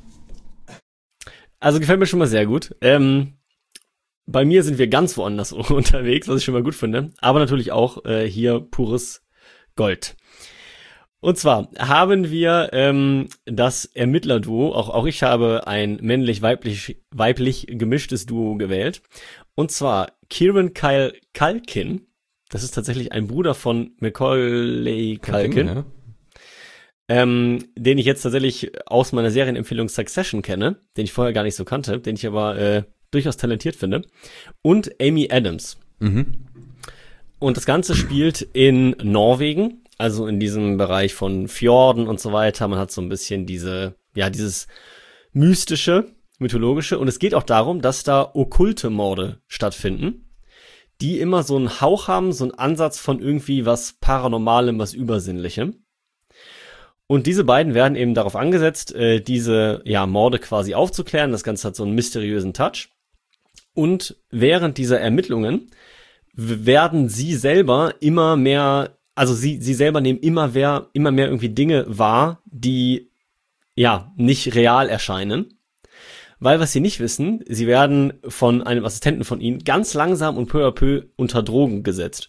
Also gefällt mir schon mal sehr gut. Bei mir sind wir ganz woanders unterwegs, was ich schon mal gut finde. Aber natürlich auch hier pures Gold. Und zwar haben wir das Ermittlerduo, auch ich habe ein männlich-weiblich gemischtes Duo gewählt. Und zwar Kieran Kyle Culkin, das ist tatsächlich ein Bruder von Macaulay Culkin, den ich jetzt tatsächlich aus meiner Serienempfehlung Succession kenne, den ich vorher gar nicht so kannte, den ich aber durchaus talentiert finde. Und Amy Adams. Und das Ganze spielt in Norwegen. Also in diesem Bereich von Fjorden und so weiter. Man hat so ein bisschen dieses mystische, mythologische. Und es geht auch darum, dass da okkulte Morde stattfinden, die immer so einen Hauch haben, so einen Ansatz von irgendwie was Paranormalem, was Übersinnlichem. Und diese beiden werden eben darauf angesetzt, diese Morde quasi aufzuklären. Das Ganze hat so einen mysteriösen Touch. Und während dieser Ermittlungen werden sie selber immer mehr, also sie selber nehmen immer mehr irgendwie Dinge wahr, die nicht real erscheinen. Weil, was sie nicht wissen, sie werden von einem Assistenten von ihnen ganz langsam und peu à peu unter Drogen gesetzt.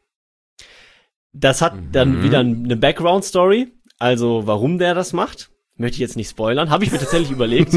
Das hat dann wieder eine Background-Story, also warum der das macht, möchte ich jetzt nicht spoilern. Habe ich mir tatsächlich überlegt.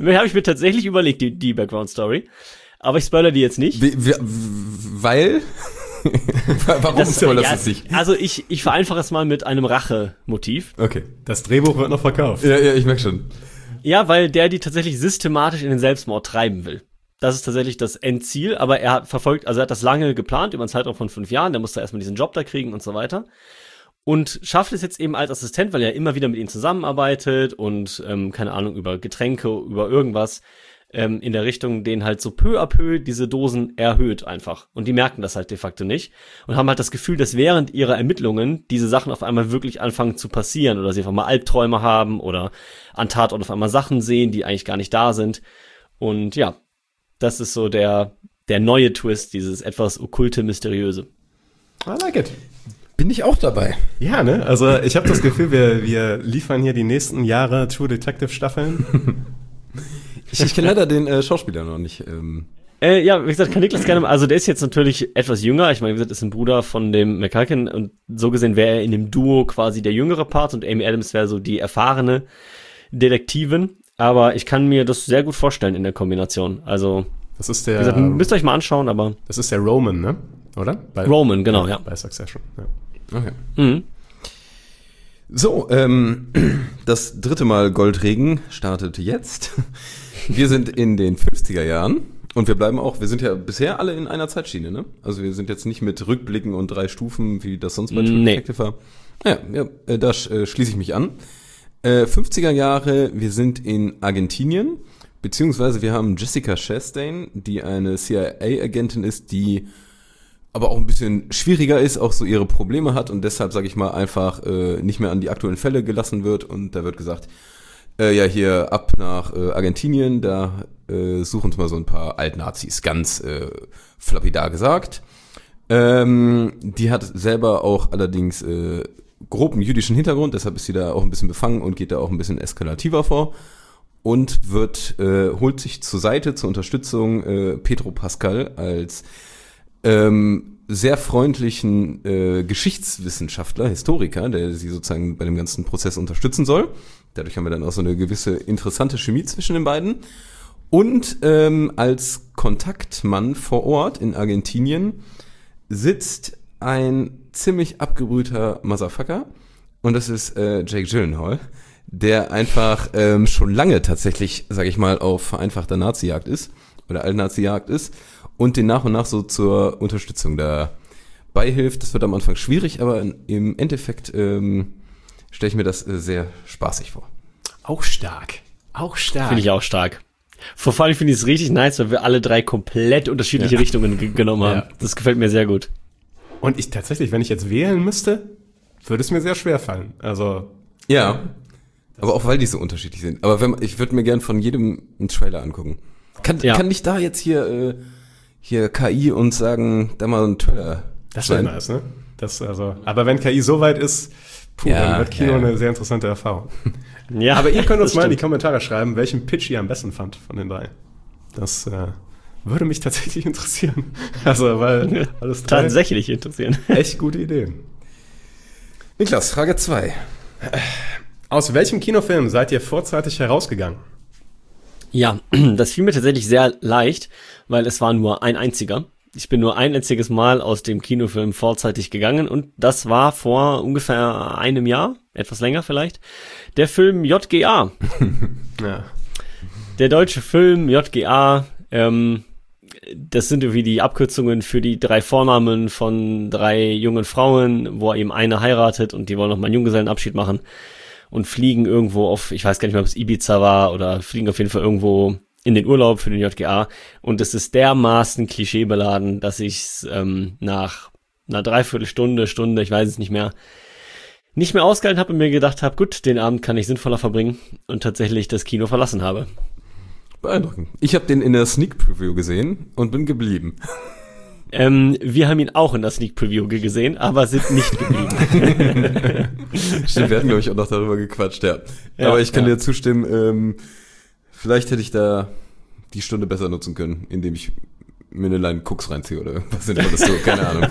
Die Background-Story. Aber ich spoilere die jetzt nicht. Weil? Warum spoilerst du es nicht? Also ich vereinfache es mal mit einem Rache-Motiv. Okay. Das Drehbuch wird noch verkauft. Ja, ich merke schon. Ja, weil der die tatsächlich systematisch in den Selbstmord treiben will. Das ist tatsächlich das Endziel, aber er hat das lange geplant, über einen Zeitraum von 5 Jahren, der musste erstmal diesen Job da kriegen und so weiter. Und schafft es jetzt eben als Assistent, weil er immer wieder mit ihnen zusammenarbeitet und, keine Ahnung, über Getränke, über irgendwas, in der Richtung, denen halt so peu à peu diese Dosen erhöht einfach. Und die merken das halt de facto nicht. Und haben halt das Gefühl, dass während ihrer Ermittlungen diese Sachen auf einmal wirklich anfangen zu passieren oder sie einfach mal Albträume haben oder an Tatort auf einmal Sachen sehen, die eigentlich gar nicht da sind. Und ja, das ist so der neue Twist, dieses etwas okkulte, mysteriöse. I like it. Bin ich auch dabei. Ja, ne? Also ich habe das Gefühl, wir liefern hier die nächsten Jahre True Detective Staffeln. Ich kenne leider den Schauspieler noch nicht. Wie gesagt, kann Niklas gerne mal, also der ist jetzt natürlich etwas jünger, ich meine, wie gesagt, ist ein Bruder von dem McCulkin und so gesehen wäre er in dem Duo quasi der jüngere Part und Amy Adams wäre so die erfahrene Detektivin, aber ich kann mir das sehr gut vorstellen in der Kombination, also Das ist wie gesagt, müsst ihr euch mal anschauen, aber Das ist der Roman, ne? Oder? Roman, genau, ja. Bei Succession, ja. Okay. Mhm. So, das 3. Mal Goldregen startet jetzt. Wir sind in den 50er Jahren und wir sind ja bisher alle in einer Zeitschiene, ne? Also wir sind jetzt nicht mit Rückblicken und 3 Stufen, wie das sonst bei True Detective war. Ja, da schließe ich mich an. 50er Jahre, wir sind in Argentinien, beziehungsweise wir haben Jessica Chastain, die eine CIA-Agentin ist, die aber auch ein bisschen schwieriger ist, auch so ihre Probleme hat und deshalb, sage ich mal, einfach nicht mehr an die aktuellen Fälle gelassen wird und da wird gesagt, hier ab nach Argentinien, da suchen uns mal so ein paar Altnazis, ganz flapidar gesagt. Die hat selber auch allerdings groben jüdischen Hintergrund, deshalb ist sie da auch ein bisschen befangen und geht da auch ein bisschen eskalativer vor und holt sich zur Seite, zur Unterstützung Pedro Pascal als sehr freundlichen Geschichtswissenschaftler, Historiker, der sie sozusagen bei dem ganzen Prozess unterstützen soll. Dadurch haben wir dann auch so eine gewisse interessante Chemie zwischen den beiden. Und als Kontaktmann vor Ort in Argentinien sitzt ein ziemlich abgebrühter Motherfucker und das ist Jake Gyllenhaal, der einfach schon lange tatsächlich, sage ich mal, auf vereinfachter Nazi-Jagd ist oder Alt-Nazi-Jagd ist und den nach und nach so zur Unterstützung da beihilft. Das wird am Anfang schwierig, aber im Endeffekt stelle ich mir das sehr spaßig vor. Auch stark. Finde ich auch stark. Vor allem finde ich es richtig nice, weil wir alle 3 komplett unterschiedliche Richtungen genommen haben. Ja. Das gefällt mir sehr gut. Und ich tatsächlich, wenn ich jetzt wählen müsste, würde es mir sehr schwer fallen. Also ja, aber auch weil die so unterschiedlich sind. Aber ich würde mir gern von jedem einen Trailer angucken. Kann ich da jetzt hier KI und sagen, da mal einen Trailer? Das wäre nice, ne? Aber wenn KI so weit ist, dann wird Kino eine sehr interessante Erfahrung. Ja, aber ihr könnt uns mal in die Kommentare schreiben, welchen Pitch ihr am besten fand von den 3. Das würde mich tatsächlich interessieren. Also, weil alles 3 tatsächlich interessieren. Echt gute Ideen. Niklas, Frage 2. Aus welchem Kinofilm seid ihr vorzeitig herausgegangen? Ja, das fiel mir tatsächlich sehr leicht, weil es war nur ein einziger. Ich bin nur ein einziges Mal aus dem Kinofilm vorzeitig gegangen und das war vor ungefähr einem Jahr, etwas länger vielleicht, der Film JGA. Ja. Der deutsche Film JGA, das sind irgendwie die Abkürzungen für die 3 Vornamen von 3 jungen Frauen, wo eben eine heiratet und die wollen noch mal einen Junggesellenabschied machen und fliegen irgendwo auf, ich weiß gar nicht mehr, ob es Ibiza war oder fliegen auf jeden Fall irgendwo in den Urlaub für den JGA und es ist dermaßen klischeebeladen, dass ich nach einer Dreiviertelstunde, ich weiß es nicht mehr, nicht mehr ausgehalten habe und mir gedacht habe, gut, den Abend kann ich sinnvoller verbringen und tatsächlich das Kino verlassen habe. Beeindruckend. Ich habe den in der Sneak Preview gesehen und bin geblieben. Wir haben ihn auch in der Sneak Preview gesehen, aber sind nicht geblieben. Stimmt, wir hatten, glaube ich, auch noch darüber gequatscht, ja. Aber ich kann dir zustimmen, vielleicht hätte ich da die Stunde besser nutzen können, indem ich mir eine Line Cooks reinziehe oder was sind das so, keine Ahnung.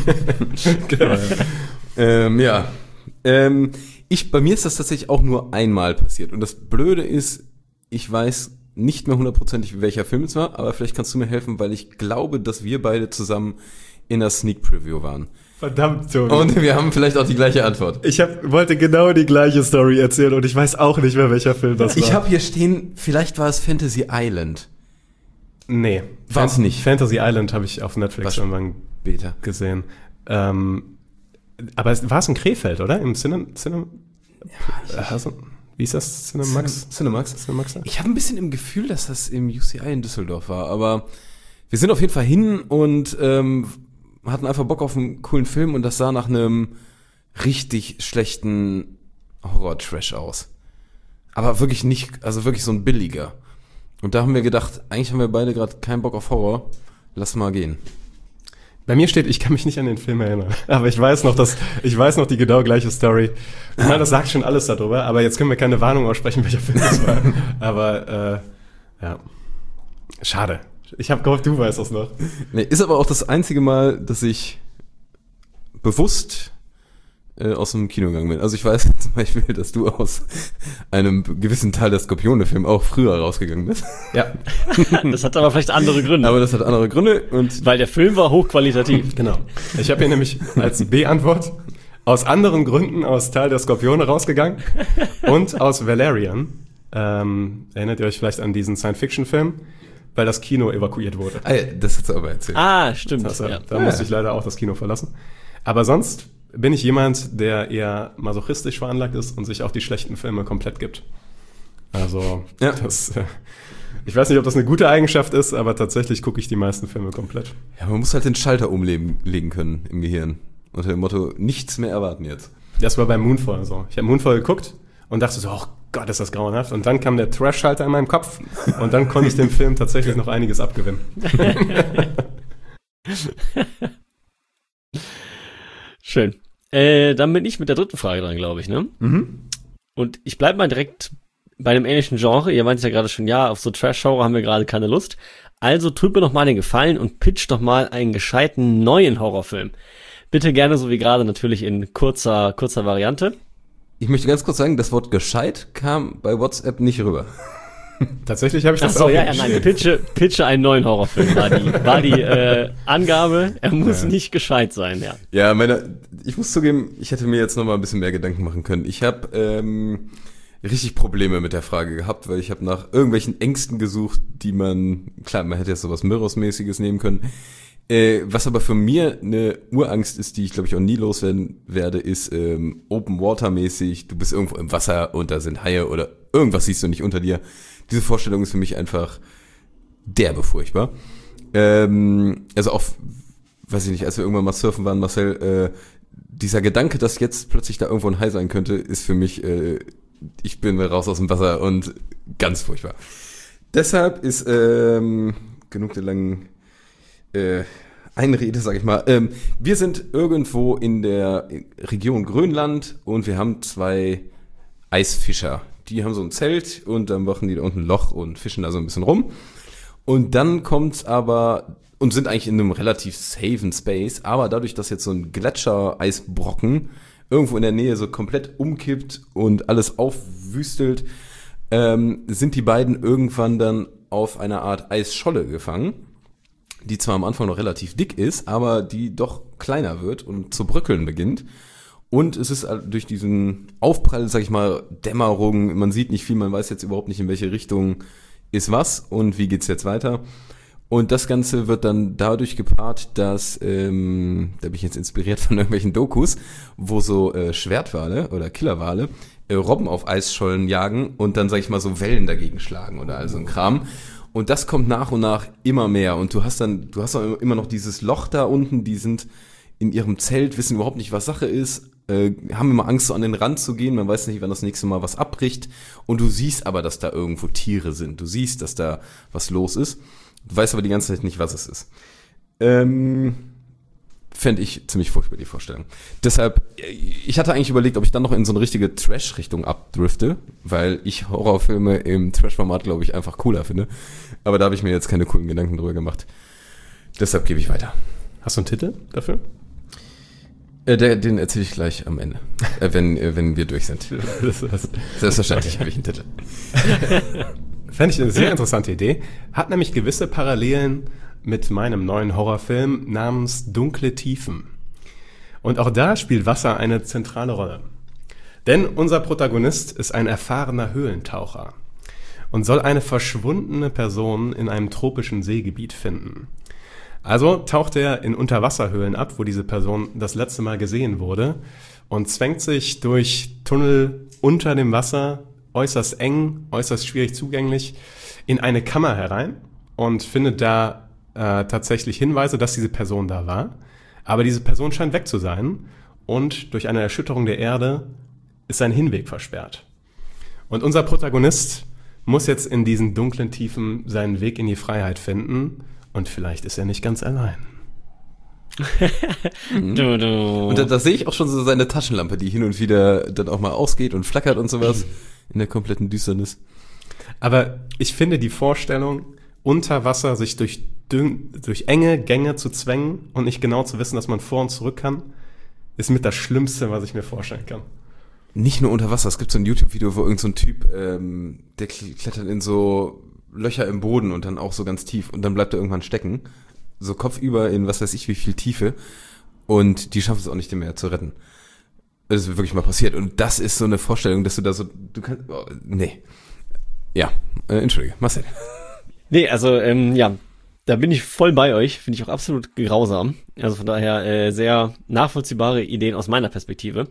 Genau, bei mir ist das tatsächlich auch nur einmal passiert. Und das Blöde ist, ich weiß nicht mehr hundertprozentig, welcher Film es war, aber vielleicht kannst du mir helfen, weil ich glaube, dass wir beide zusammen in der Sneak Preview waren. Verdammt, Tobi. Und wir haben vielleicht auch die gleiche Antwort. Ich wollte genau die gleiche Story erzählen und ich weiß auch nicht mehr, welcher Film das war. Ich habe hier stehen, vielleicht war es Fantasy Island. Nee. War es nicht. Fantasy Island habe ich auf Netflix irgendwann gesehen. Aber war es in Krefeld, oder? Im wie ist das? Cinemax? Ich habe ein bisschen im Gefühl, dass das im UCI in Düsseldorf war, aber wir sind auf jeden Fall hin und hatten einfach Bock auf einen coolen Film und das sah nach einem richtig schlechten Horror-Trash aus. Aber wirklich nicht, also wirklich so ein billiger. Und da haben wir gedacht, eigentlich haben wir beide gerade keinen Bock auf Horror. Lass mal gehen. Bei mir steht, ich kann mich nicht an den Film erinnern, aber ich weiß noch die genau gleiche Story. Ich meine, das sagt schon alles darüber, aber jetzt können wir keine Warnung aussprechen, welcher Film das war. Aber, ja. Schade. Ich habe gehofft, du weißt das noch. Nee, ist aber auch das einzige Mal, dass ich bewusst aus dem Kino gegangen bin. Also ich weiß zum Beispiel, dass du aus einem gewissen Teil der Skorpione-Film auch früher rausgegangen bist. Ja. Das hat aber vielleicht andere Gründe. Aber das hat andere Gründe. Und weil der Film war hochqualitativ. Genau. Ich habe hier nämlich als B-Antwort aus anderen Gründen aus Teil der Skorpione rausgegangen und aus Valerian. Erinnert ihr euch vielleicht an diesen Science-Fiction-Film? Weil das Kino evakuiert wurde. Ah, ja, das hast du aber erzählt. Ah, stimmt. Da musste ich leider auch das Kino verlassen. Aber sonst bin ich jemand, der eher masochistisch veranlagt ist und sich auch die schlechten Filme komplett gibt. Also, ich weiß nicht, ob das eine gute Eigenschaft ist, aber tatsächlich gucke ich die meisten Filme komplett. Ja, man muss halt den Schalter umlegen können im Gehirn. Unter dem Motto, nichts mehr erwarten jetzt. Das war bei Moonfall so. Ich habe Moonfall geguckt und dachte so, oh Gott, ist das grauenhaft. Und dann kam der Trash-Schalter in meinem Kopf und dann konnte ich dem Film tatsächlich noch einiges abgewinnen. Schön. Dann bin ich mit der dritten Frage dran, glaube ich, ne? Mhm. Und ich bleibe mal direkt bei dem ähnlichen Genre. Ihr meint ja gerade schon, ja, auf so Trash-Genre haben wir gerade keine Lust. Also tut mir doch mal den Gefallen und pitch doch mal einen gescheiten neuen Horrorfilm. Bitte gerne, so wie gerade, natürlich in kurzer Variante. Ich möchte ganz kurz sagen, das Wort gescheit kam bei WhatsApp nicht rüber. Tatsächlich habe ich das auch auch nein, pitche einen neuen Horrorfilm, war die Angabe. Er muss nicht gescheit sein, ja. Ja, ich muss zugeben, ich hätte mir jetzt noch mal ein bisschen mehr Gedanken machen können. Ich habe richtig Probleme mit der Frage gehabt, weil ich habe nach irgendwelchen Ängsten gesucht, die man hätte jetzt sowas Mirrors-mäßiges nehmen können. Was aber für mir eine Urangst ist, die ich glaube ich auch nie loswerden werde, ist Open-Water-mäßig, du bist irgendwo im Wasser und da sind Haie oder irgendwas siehst du nicht unter dir. Diese Vorstellung ist für mich einfach derbe furchtbar. Also auch, weiß ich nicht, als wir irgendwann mal surfen waren, Marcel, dieser Gedanke, dass jetzt plötzlich da irgendwo ein Hai sein könnte, ist für mich, ich bin raus aus dem Wasser und ganz furchtbar. Deshalb ist genug der langen Einrede, sag ich mal. Wir sind irgendwo in der Region Grönland und wir haben 2 Eisfischer. Die haben so ein Zelt und dann machen die da unten ein Loch und fischen da so ein bisschen rum. Und dann kommt's aber, und sind eigentlich in einem relativ safen Space, aber dadurch, dass jetzt so ein Gletscher-Eisbrocken irgendwo in der Nähe so komplett umkippt und alles aufwüstelt, sind die beiden irgendwann dann auf einer Art Eisscholle gefangen, die zwar am Anfang noch relativ dick ist, aber die doch kleiner wird und zu bröckeln beginnt. Und es ist durch diesen Aufprall, sag ich mal, Dämmerung, man sieht nicht viel, man weiß jetzt überhaupt nicht, in welche Richtung ist was und wie geht's jetzt weiter. Und das Ganze wird dann dadurch gepaart, dass, da bin ich jetzt inspiriert von irgendwelchen Dokus, wo so Schwertwale oder Killerwale Robben auf Eisschollen jagen und dann, sag ich mal, so Wellen dagegen schlagen oder also ein Kram. Und das kommt nach und nach immer mehr. Und du hast auch immer noch dieses Loch da unten, die sind in ihrem Zelt, wissen überhaupt nicht, was Sache ist, haben immer Angst, so an den Rand zu gehen. Man weiß nicht, wann das nächste Mal was abbricht. Und du siehst aber, dass da irgendwo Tiere sind. Du siehst, dass da was los ist. Du weißt aber die ganze Zeit nicht, was es ist. Fände ich ziemlich furchtbar, die Vorstellung. Deshalb, ich hatte eigentlich überlegt, ob ich dann noch in so eine richtige Trash-Richtung abdrifte, weil ich Horrorfilme im Trash-Format, glaube ich, einfach cooler finde. Aber da habe ich mir jetzt keine coolen Gedanken drüber gemacht. Deshalb gebe ich weiter. Hast du einen Titel dafür? Den erzähle ich gleich am Ende, wenn wir durch sind. Selbstverständlich habe ich einen Titel. Fände ich eine sehr interessante Idee. Hat nämlich gewisse Parallelen mit meinem neuen Horrorfilm namens Dunkle Tiefen. Und auch da spielt Wasser eine zentrale Rolle. Denn unser Protagonist ist ein erfahrener Höhlentaucher und soll eine verschwundene Person in einem tropischen Seegebiet finden. Also taucht er in Unterwasserhöhlen ab, wo diese Person das letzte Mal gesehen wurde, und zwängt sich durch Tunnel unter dem Wasser, äußerst eng, äußerst schwierig zugänglich, in eine Kammer herein und findet da tatsächlich Hinweise, dass diese Person da war. Aber diese Person scheint weg zu sein und durch eine Erschütterung der Erde ist sein Hinweg versperrt. Und unser Protagonist muss jetzt in diesen dunklen Tiefen seinen Weg in die Freiheit finden. Und vielleicht ist er nicht ganz allein. Und da sehe ich auch schon so seine Taschenlampe, die hin und wieder dann auch mal ausgeht und flackert und sowas in der kompletten Düsternis. Aber ich finde die Vorstellung, unter Wasser sich durch enge Gänge zu zwängen und nicht genau zu wissen, dass man vor und zurück kann, ist mit das Schlimmste, was ich mir vorstellen kann. Nicht nur unter Wasser, es gibt so ein YouTube-Video, wo irgend so ein Typ, der klettert in so Löcher im Boden und dann auch so ganz tief und dann bleibt er irgendwann stecken, so kopfüber in was weiß ich wie viel Tiefe, und die schaffen es auch nicht mehr zu retten. Das ist wirklich mal passiert und das ist so eine Vorstellung, dass du da so, du kannst, nee. Ja, entschuldige, Marcel. Nee, also ja, da bin ich voll bei euch, finde ich auch absolut grausam. Also von daher sehr nachvollziehbare Ideen aus meiner Perspektive.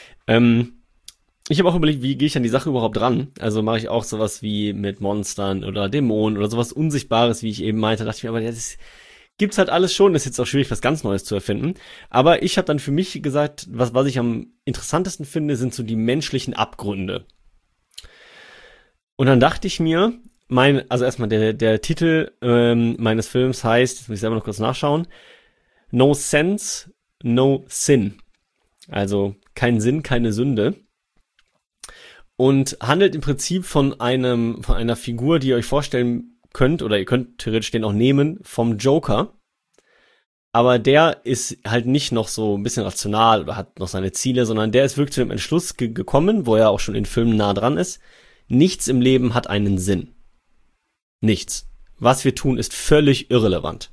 Ich habe auch überlegt, wie gehe ich an die Sache überhaupt ran? Also mache ich auch sowas wie mit Monstern oder Dämonen oder sowas Unsichtbares, wie ich eben meinte. Da dachte ich mir, aber das gibt's halt alles schon. Das ist jetzt auch schwierig, was ganz Neues zu erfinden. Aber ich habe dann für mich gesagt, was ich am interessantesten finde, sind so die menschlichen Abgründe. Und dann dachte ich mir, also erstmal der Titel meines Films heißt, jetzt muss ich selber noch kurz nachschauen, No Sense, No Sin. Also kein Sinn, keine Sünde. Und handelt im Prinzip von einer Figur, die ihr euch vorstellen könnt, oder ihr könnt theoretisch den auch nehmen, vom Joker. Aber der ist halt nicht noch so ein bisschen rational oder hat noch seine Ziele, sondern der ist wirklich zu dem Entschluss gekommen, wo er auch schon in Filmen nah dran ist, nichts im Leben hat einen Sinn. Nichts. Was wir tun, ist völlig irrelevant.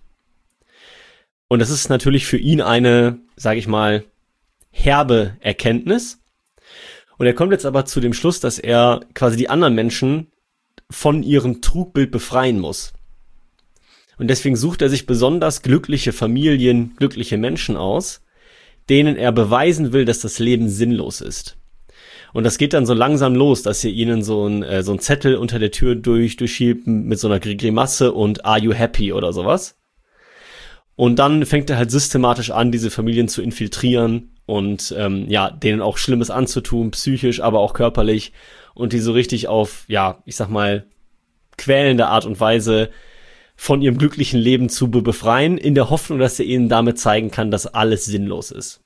Und das ist natürlich für ihn eine, sage ich mal, herbe Erkenntnis. Und er kommt jetzt aber zu dem Schluss, dass er quasi die anderen Menschen von ihrem Trugbild befreien muss. Und deswegen sucht er sich besonders glückliche Familien, glückliche Menschen aus, denen er beweisen will, dass das Leben sinnlos ist. Und das geht dann so langsam los, dass ihr ihnen so ein Zettel unter der Tür durchschiebt mit so einer Grimasse und Are you happy oder sowas. Und dann fängt er halt systematisch an, diese Familien zu infiltrieren und denen auch Schlimmes anzutun, psychisch, aber auch körperlich, und die so richtig auf, ja, ich sag mal, quälende Art und Weise von ihrem glücklichen Leben zu befreien, in der Hoffnung, dass er ihnen damit zeigen kann, dass alles sinnlos ist.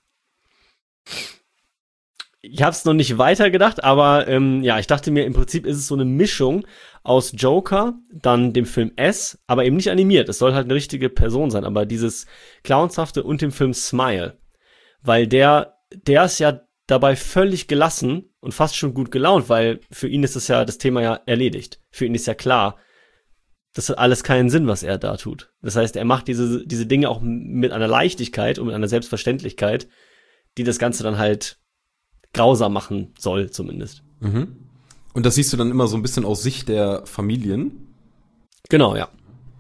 Ich habe es noch nicht weitergedacht, aber ich dachte mir, im Prinzip ist es so eine Mischung aus Joker, dann dem Film S, aber eben nicht animiert. Es soll halt eine richtige Person sein, aber dieses Clownshafte und dem Film Smile. Weil der ist ja dabei völlig gelassen und fast schon gut gelaunt, weil für ihn ist das Thema ja erledigt. Für ihn ist ja klar, das hat alles keinen Sinn, was er da tut. Das heißt, er macht diese Dinge auch mit einer Leichtigkeit und mit einer Selbstverständlichkeit, die das Ganze dann halt grausam machen soll, zumindest. Mhm. Und das siehst du dann immer so ein bisschen aus Sicht der Familien? Genau, ja.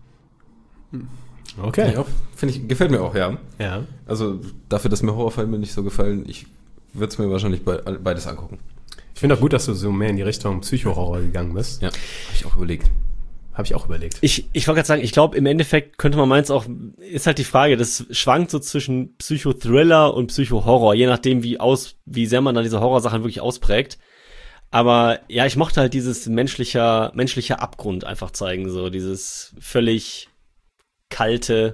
Okay. Ja, gefällt mir auch, ja. Ja. Also dafür, dass mir Horrorfilme nicht so gefallen, ich würde es mir wahrscheinlich beides angucken. Ich finde auch gut, dass du so mehr in die Richtung Psycho-Horror gegangen bist. Ja, habe ich auch überlegt. Habe ich auch überlegt. Ich wollte gerade sagen, ich glaube, im Endeffekt könnte man meins auch, ist halt die Frage, das schwankt so zwischen Psychothriller und Psychohorror, je nachdem, wie sehr man dann diese Horrorsachen wirklich ausprägt. Aber ja, ich mochte halt dieses menschlicher Abgrund einfach zeigen, so dieses völlig kalte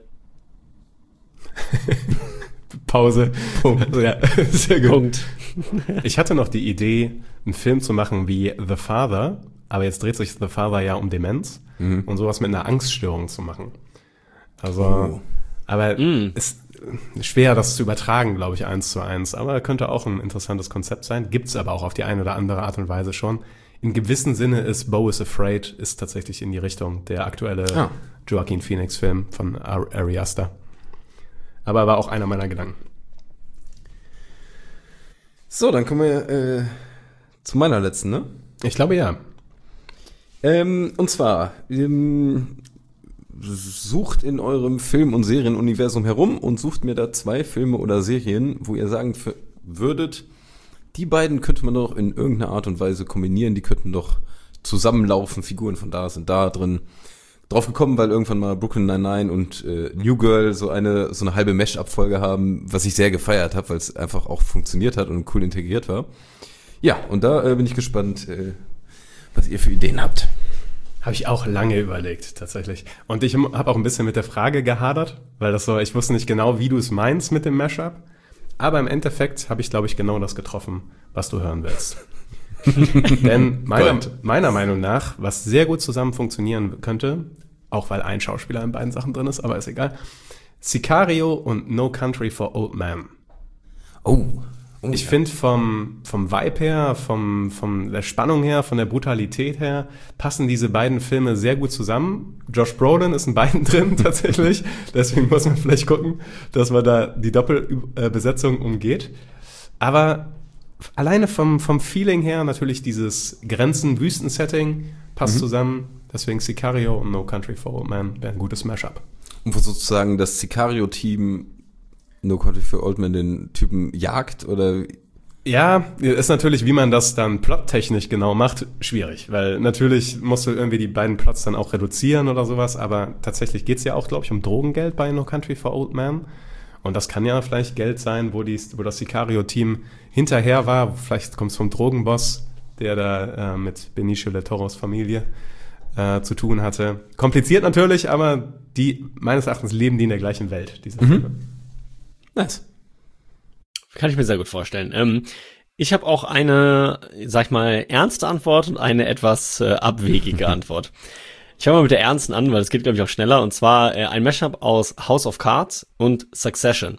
Pause. Punkt. Ja, sehr gut. Punkt. Ich hatte noch die Idee, einen Film zu machen wie The Father, aber jetzt dreht sich The Father ja um Demenz und sowas mit einer Angststörung zu machen. Also, aber ist schwer, das zu übertragen, glaube ich, 1:1. Aber könnte auch ein interessantes Konzept sein. Gibt's aber auch auf die eine oder andere Art und Weise schon. In gewissem Sinne ist Beau is Afraid ist tatsächlich in die Richtung der aktuelle Joaquin Phoenix-Film von Ari Aster. Aber war auch einer meiner Gedanken. So, dann kommen wir zu meiner letzten, ne? Ich glaube, ja. Und zwar, sucht in eurem Film- und Serienuniversum herum und sucht mir da 2 Filme oder Serien, wo ihr sagen würdet, die beiden könnte man doch in irgendeiner Art und Weise kombinieren, die könnten doch zusammenlaufen, Figuren von da sind da drin. Drauf gekommen, weil irgendwann mal Brooklyn Nine-Nine und New Girl so eine halbe Mesh-Up-Folge haben, was ich sehr gefeiert habe, weil es einfach auch funktioniert hat und cool integriert war. Ja, und da bin ich gespannt, was ihr für Ideen habt. Habe ich auch lange überlegt, tatsächlich. Und ich habe auch ein bisschen mit der Frage gehadert, weil ich wusste nicht genau, wie du es meinst mit dem Mashup. Aber im Endeffekt habe ich, glaube ich, genau das getroffen, was du hören willst. Denn meiner Meinung nach, was sehr gut zusammen funktionieren könnte, auch weil ein Schauspieler in beiden Sachen drin ist, aber ist egal, Sicario und No Country for Old Men. Ich finde vom Vibe her, von der Spannung her, von der Brutalität her, passen diese beiden Filme sehr gut zusammen. Josh Brolin ist in beiden drin tatsächlich, deswegen muss man vielleicht gucken, dass man da die Doppelbesetzung umgeht. Aber alleine vom Feeling her natürlich dieses Grenzen-Wüsten-Setting passt zusammen. Deswegen Sicario und No Country for Old Men wäre ein gutes Mashup. Und wo sozusagen das Sicario-Team No Country for Old Men den Typen jagt, oder? Ja, ist natürlich, wie man das dann plottechnisch genau macht, schwierig. Weil natürlich musst du irgendwie die beiden Plots dann auch reduzieren oder sowas. Aber tatsächlich geht's ja auch, glaube ich, um Drogengeld bei No Country for Old Men. Und das kann ja vielleicht Geld sein, wo das Sicario-Team hinterher war. Vielleicht kommt es vom Drogenboss, der da mit Benicio del Toros Familie zu tun hatte. Kompliziert natürlich, aber meines Erachtens leben die in der gleichen Welt, diese Filme. Nice. Kann ich mir sehr gut vorstellen. Ich habe auch eine, sag ich mal, ernste Antwort und eine etwas abwegige Antwort. Ich fange mal mit der ernsten an, weil es geht, glaube ich, auch schneller. Und zwar ein Mashup aus House of Cards und Succession.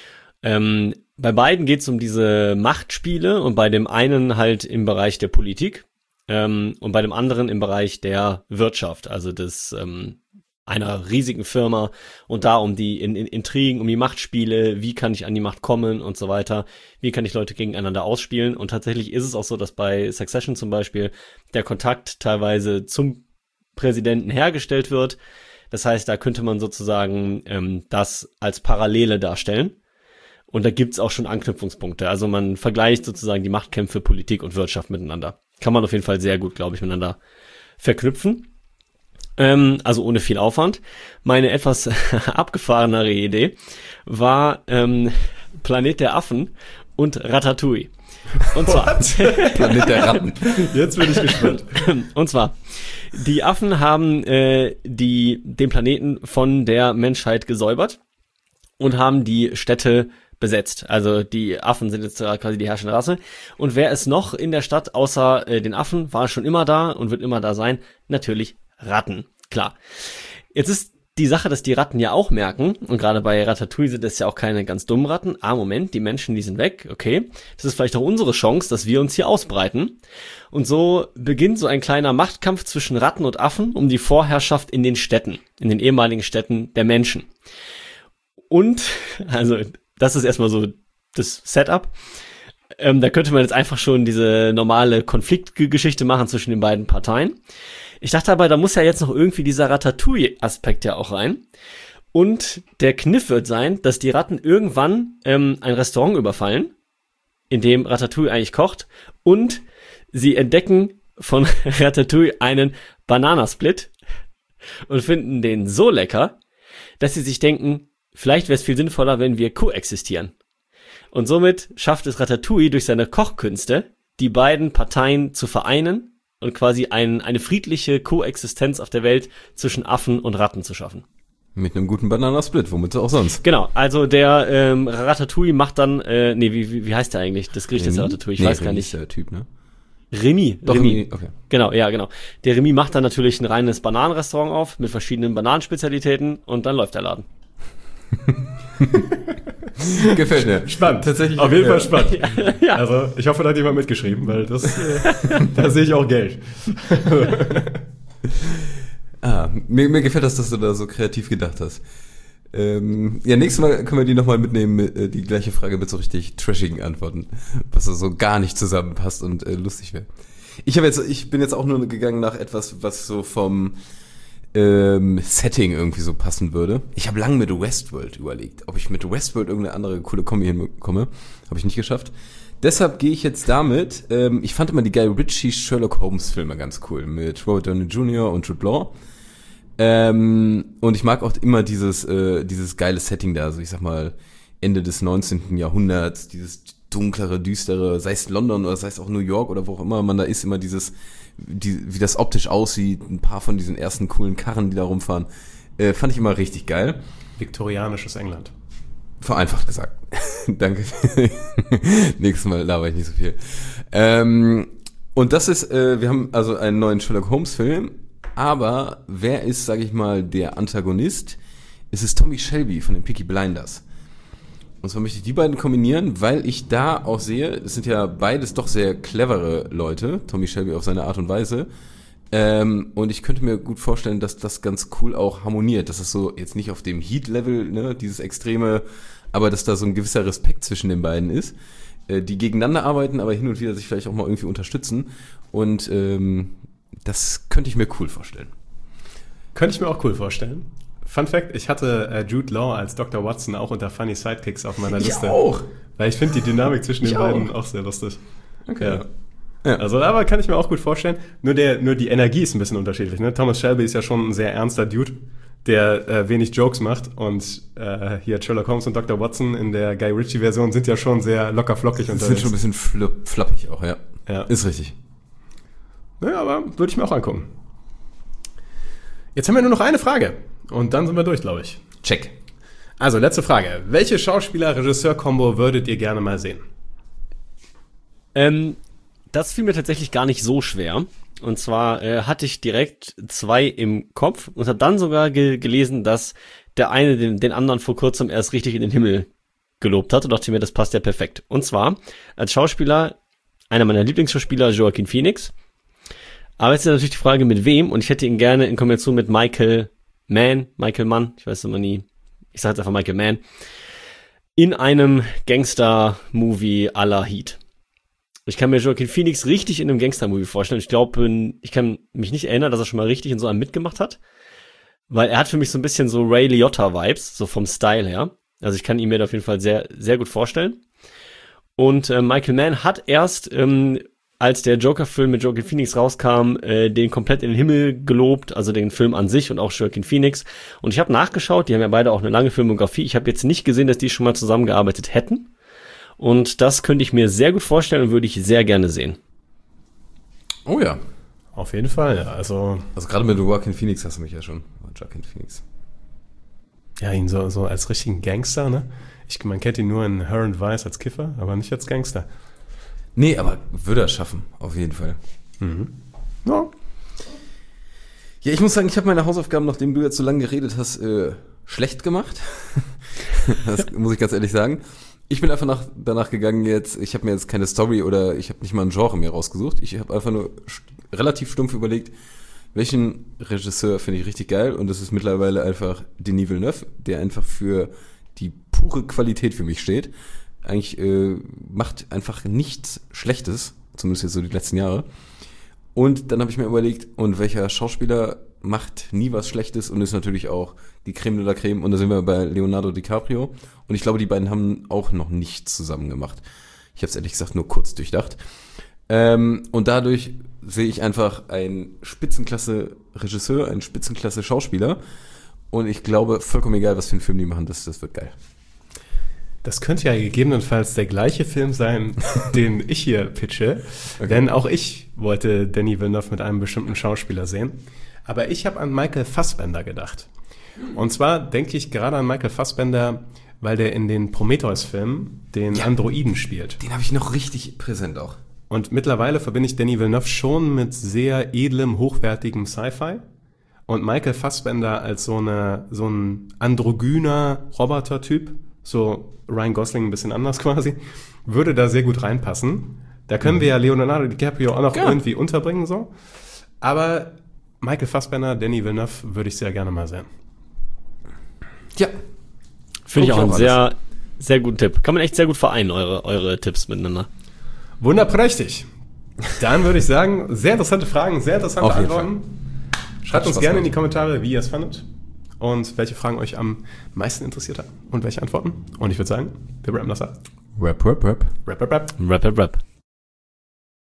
Bei beiden geht es um diese Machtspiele und bei dem einen halt im Bereich der Politik und bei dem anderen im Bereich der Wirtschaft, also des einer riesigen Firma und da um die Intrigen, um die Machtspiele, wie kann ich an die Macht kommen und so weiter, wie kann ich Leute gegeneinander ausspielen. Und tatsächlich ist es auch so, dass bei Succession zum Beispiel der Kontakt teilweise zum Präsidenten hergestellt wird. Das heißt, da könnte man sozusagen das als Parallele darstellen. Und da gibt's auch schon Anknüpfungspunkte. Also man vergleicht sozusagen die Machtkämpfe Politik und Wirtschaft miteinander. Kann man auf jeden Fall sehr gut, glaube ich, miteinander verknüpfen. Also ohne viel Aufwand. Meine etwas abgefahrenere Idee war Planet der Affen und Ratatouille. Und zwar Planet der Ratten. Jetzt bin ich gespannt. Und zwar, die Affen haben den Planeten von der Menschheit gesäubert und haben die Städte besetzt. Also die Affen sind jetzt quasi die herrschende Rasse. Und wer ist noch in der Stadt außer den Affen, war schon immer da und wird immer da sein? Natürlich Ratten, klar. Jetzt ist die Sache, dass die Ratten ja auch merken, und gerade bei Ratatouille sind das ja auch keine ganz dummen Ratten. Moment, die Menschen, die sind weg, okay. Das ist vielleicht auch unsere Chance, dass wir uns hier ausbreiten. Und so beginnt so ein kleiner Machtkampf zwischen Ratten und Affen um die Vorherrschaft in den Städten, in den ehemaligen Städten der Menschen. Und, also, das ist erstmal so das Setup. Da könnte man jetzt einfach schon diese normale Konfliktgeschichte machen zwischen den beiden Parteien. Ich dachte aber, da muss ja jetzt noch irgendwie dieser Ratatouille-Aspekt ja auch rein. Und der Kniff wird sein, dass die Ratten irgendwann ein Restaurant überfallen, in dem Ratatouille eigentlich kocht. Und sie entdecken von Ratatouille einen Bananasplit, und finden den so lecker, dass sie sich denken, vielleicht wäre es viel sinnvoller, wenn wir koexistieren. Und somit schafft es Ratatouille durch seine Kochkünste, die beiden Parteien zu vereinen und quasi eine friedliche Koexistenz auf der Welt zwischen Affen und Ratten zu schaffen. Mit einem guten Bananasplit, womit auch sonst. Genau, also der Ratatouille macht dann, wie heißt der eigentlich? Das Gericht ist Ratatouille, ich weiß gar nicht. Ist der Typ, ne? Remy. Doch, Remy, okay. Genau, ja, genau. Der Remy macht dann natürlich ein reines Bananenrestaurant auf mit verschiedenen Bananenspezialitäten und dann läuft der Laden. Gefällt mir. Spannend. Tatsächlich. Auf jeden Fall spannend. Ja. Also, ich hoffe, da hat jemand mitgeschrieben, weil da sehe ich auch Geld. Mir gefällt das, dass du da so kreativ gedacht hast. Nächstes Mal können wir die nochmal mitnehmen, die gleiche Frage mit so richtig trashigen Antworten, was so gar nicht zusammenpasst und lustig wäre. Ich bin jetzt auch nur gegangen nach etwas, was so vom Setting irgendwie so passen würde. Ich habe lange mit Westworld überlegt, ob ich mit Westworld irgendeine andere coole Kombi hinbekomme. Habe ich nicht geschafft. Deshalb gehe ich jetzt damit, ich fand immer die Guy Ritchie Sherlock Holmes Filme ganz cool, mit Robert Downey Jr. und Jude Law. Und ich mag auch immer dieses geile Setting da, also ich sag mal Ende des 19. Jahrhunderts, dieses dunklere, düstere, sei es London oder sei es auch New York oder wo auch immer man da ist, immer wie das optisch aussieht, ein paar von diesen ersten coolen Karren, die da rumfahren, fand ich immer richtig geil. Viktorianisches England. Vereinfacht gesagt. Danke. Nächstes Mal laber ich nicht so viel. Und das ist, wir haben also einen neuen Sherlock Holmes Film, aber wer ist, sage ich mal, der Antagonist? Es ist Tommy Shelby von den Peaky Blinders. Und zwar möchte ich die beiden kombinieren, weil ich da auch sehe, es sind ja beides doch sehr clevere Leute, Tommy Shelby auf seine Art und Weise. Und ich könnte mir gut vorstellen, dass das ganz cool auch harmoniert. Das ist so jetzt nicht auf dem Heat-Level, ne, dieses Extreme, aber dass da so ein gewisser Respekt zwischen den beiden ist, die gegeneinander arbeiten, aber hin und wieder sich vielleicht auch mal irgendwie unterstützen. Und das könnte ich mir cool vorstellen. Könnte ich mir auch cool vorstellen. Fun Fact, ich hatte Jude Law als Dr. Watson auch unter Funny Sidekicks auf meiner Liste. Ich auch. Weil ich finde die Dynamik zwischen den beiden auch sehr lustig. Okay. Ja. Also, aber kann ich mir auch gut vorstellen. Nur die Energie ist ein bisschen unterschiedlich. Ne? Thomas Shelby ist ja schon ein sehr ernster Dude, der wenig Jokes macht. Und hier Sherlock Holmes und Dr. Watson in der Guy Ritchie-Version sind ja schon sehr locker flockig unterwegs. Sind schon ein bisschen flappig auch, ja. Ist richtig. Naja, aber würde ich mir auch angucken. Jetzt haben wir nur noch eine Frage. Und dann sind wir durch, glaube ich. Check. Also, letzte Frage. Welche Schauspieler-Regisseur-Kombo würdet ihr gerne mal sehen? Das fiel mir tatsächlich gar nicht so schwer. Und zwar hatte ich direkt 2 im Kopf und habe dann sogar gelesen, dass der eine den anderen vor kurzem erst richtig in den Himmel gelobt hat und dachte mir, das passt ja perfekt. Und zwar als Schauspieler, einer meiner Lieblingsschauspieler, Joaquin Phoenix. Aber jetzt ist natürlich die Frage, mit wem? Und ich hätte ihn gerne in Kombination mit Michael Mann, ich weiß immer nie, ich sage jetzt einfach Michael Mann, in einem Gangster-Movie à la Heat. Ich kann mir Joaquin Phoenix richtig in einem Gangster-Movie vorstellen. Ich glaube, ich kann mich nicht erinnern, dass er schon mal richtig in so einem mitgemacht hat, weil er hat für mich so ein bisschen so Ray Liotta-Vibes, so vom Style her. Also ich kann ihn mir auf jeden Fall sehr, sehr gut vorstellen. Und Michael Mann hat erst als der Joker-Film mit Joaquin Phoenix rauskam, den komplett in den Himmel gelobt, also den Film an sich und auch Joaquin Phoenix. Und ich habe nachgeschaut, die haben ja beide auch eine lange Filmografie. Ich habe jetzt nicht gesehen, dass die schon mal zusammengearbeitet hätten. Und das könnte ich mir sehr gut vorstellen und würde ich sehr gerne sehen. Oh ja. Auf jeden Fall, ja. Also gerade mit Joaquin Phoenix hast du mich ja schon. Joaquin Phoenix. Ja, ihn so als richtigen Gangster, ne? Man kennt ihn nur in Inherent Vice als Kiffer, aber nicht als Gangster. Nee, aber würde er schaffen, auf jeden Fall. Mhm. Ja. Ja, ich muss sagen, ich habe meine Hausaufgaben, nachdem du jetzt so lange geredet hast, schlecht gemacht. Das muss ich ganz ehrlich sagen. Ich bin einfach danach gegangen jetzt, ich habe mir jetzt keine Story oder ich habe nicht mal ein Genre mehr rausgesucht. Ich habe einfach nur relativ stumpf überlegt, welchen Regisseur finde ich richtig geil, und das ist mittlerweile einfach Denis Villeneuve, der einfach für die pure Qualität für mich steht. Eigentlich macht einfach nichts Schlechtes, zumindest jetzt so die letzten Jahre. Und dann habe ich mir überlegt, und welcher Schauspieler macht nie was Schlechtes und ist natürlich auch die Creme de la Creme. Und da sind wir bei Leonardo DiCaprio. Und ich glaube, die beiden haben auch noch nichts zusammen gemacht. Ich habe es ehrlich gesagt nur kurz durchdacht. Und dadurch sehe ich einfach einen Spitzenklasse-Regisseur, einen Spitzenklasse-Schauspieler. Und ich glaube, vollkommen egal, was für einen Film die machen, das wird geil. Das könnte ja gegebenenfalls der gleiche Film sein, den ich hier pitche. Okay. Denn auch ich wollte Denis Villeneuve mit einem bestimmten Schauspieler sehen. Aber ich habe an Michael Fassbender gedacht. Und zwar denke ich gerade an Michael Fassbender, weil der in den Prometheus-Filmen den Androiden spielt. Den habe ich noch richtig präsent auch. Und mittlerweile verbinde ich Denis Villeneuve schon mit sehr edlem, hochwertigem Sci-Fi. Und Michael Fassbender als so ein androgyner Roboter-Typ, so Ryan Gosling ein bisschen anders quasi, würde da sehr gut reinpassen. Da können wir ja Leonardo DiCaprio auch noch irgendwie unterbringen, so. Aber Michael Fassbender, Denis Villeneuve würde ich sehr gerne mal sehen. Ja. Finde ich auch einen sehr, sehr guten Tipp. Kann man echt sehr gut vereinen, eure Tipps miteinander. Wunderprächtig. Dann würde ich sagen, sehr interessante Fragen, sehr interessante Antworten. Schreibt uns gerne in die Kommentare, wie ihr es fandet und welche Fragen euch am meisten interessiert haben und welche Antworten. Und ich würde sagen, wir rappen das ab. Rap, rap, rap. Rap, rap, rap. Rap, rap, rap.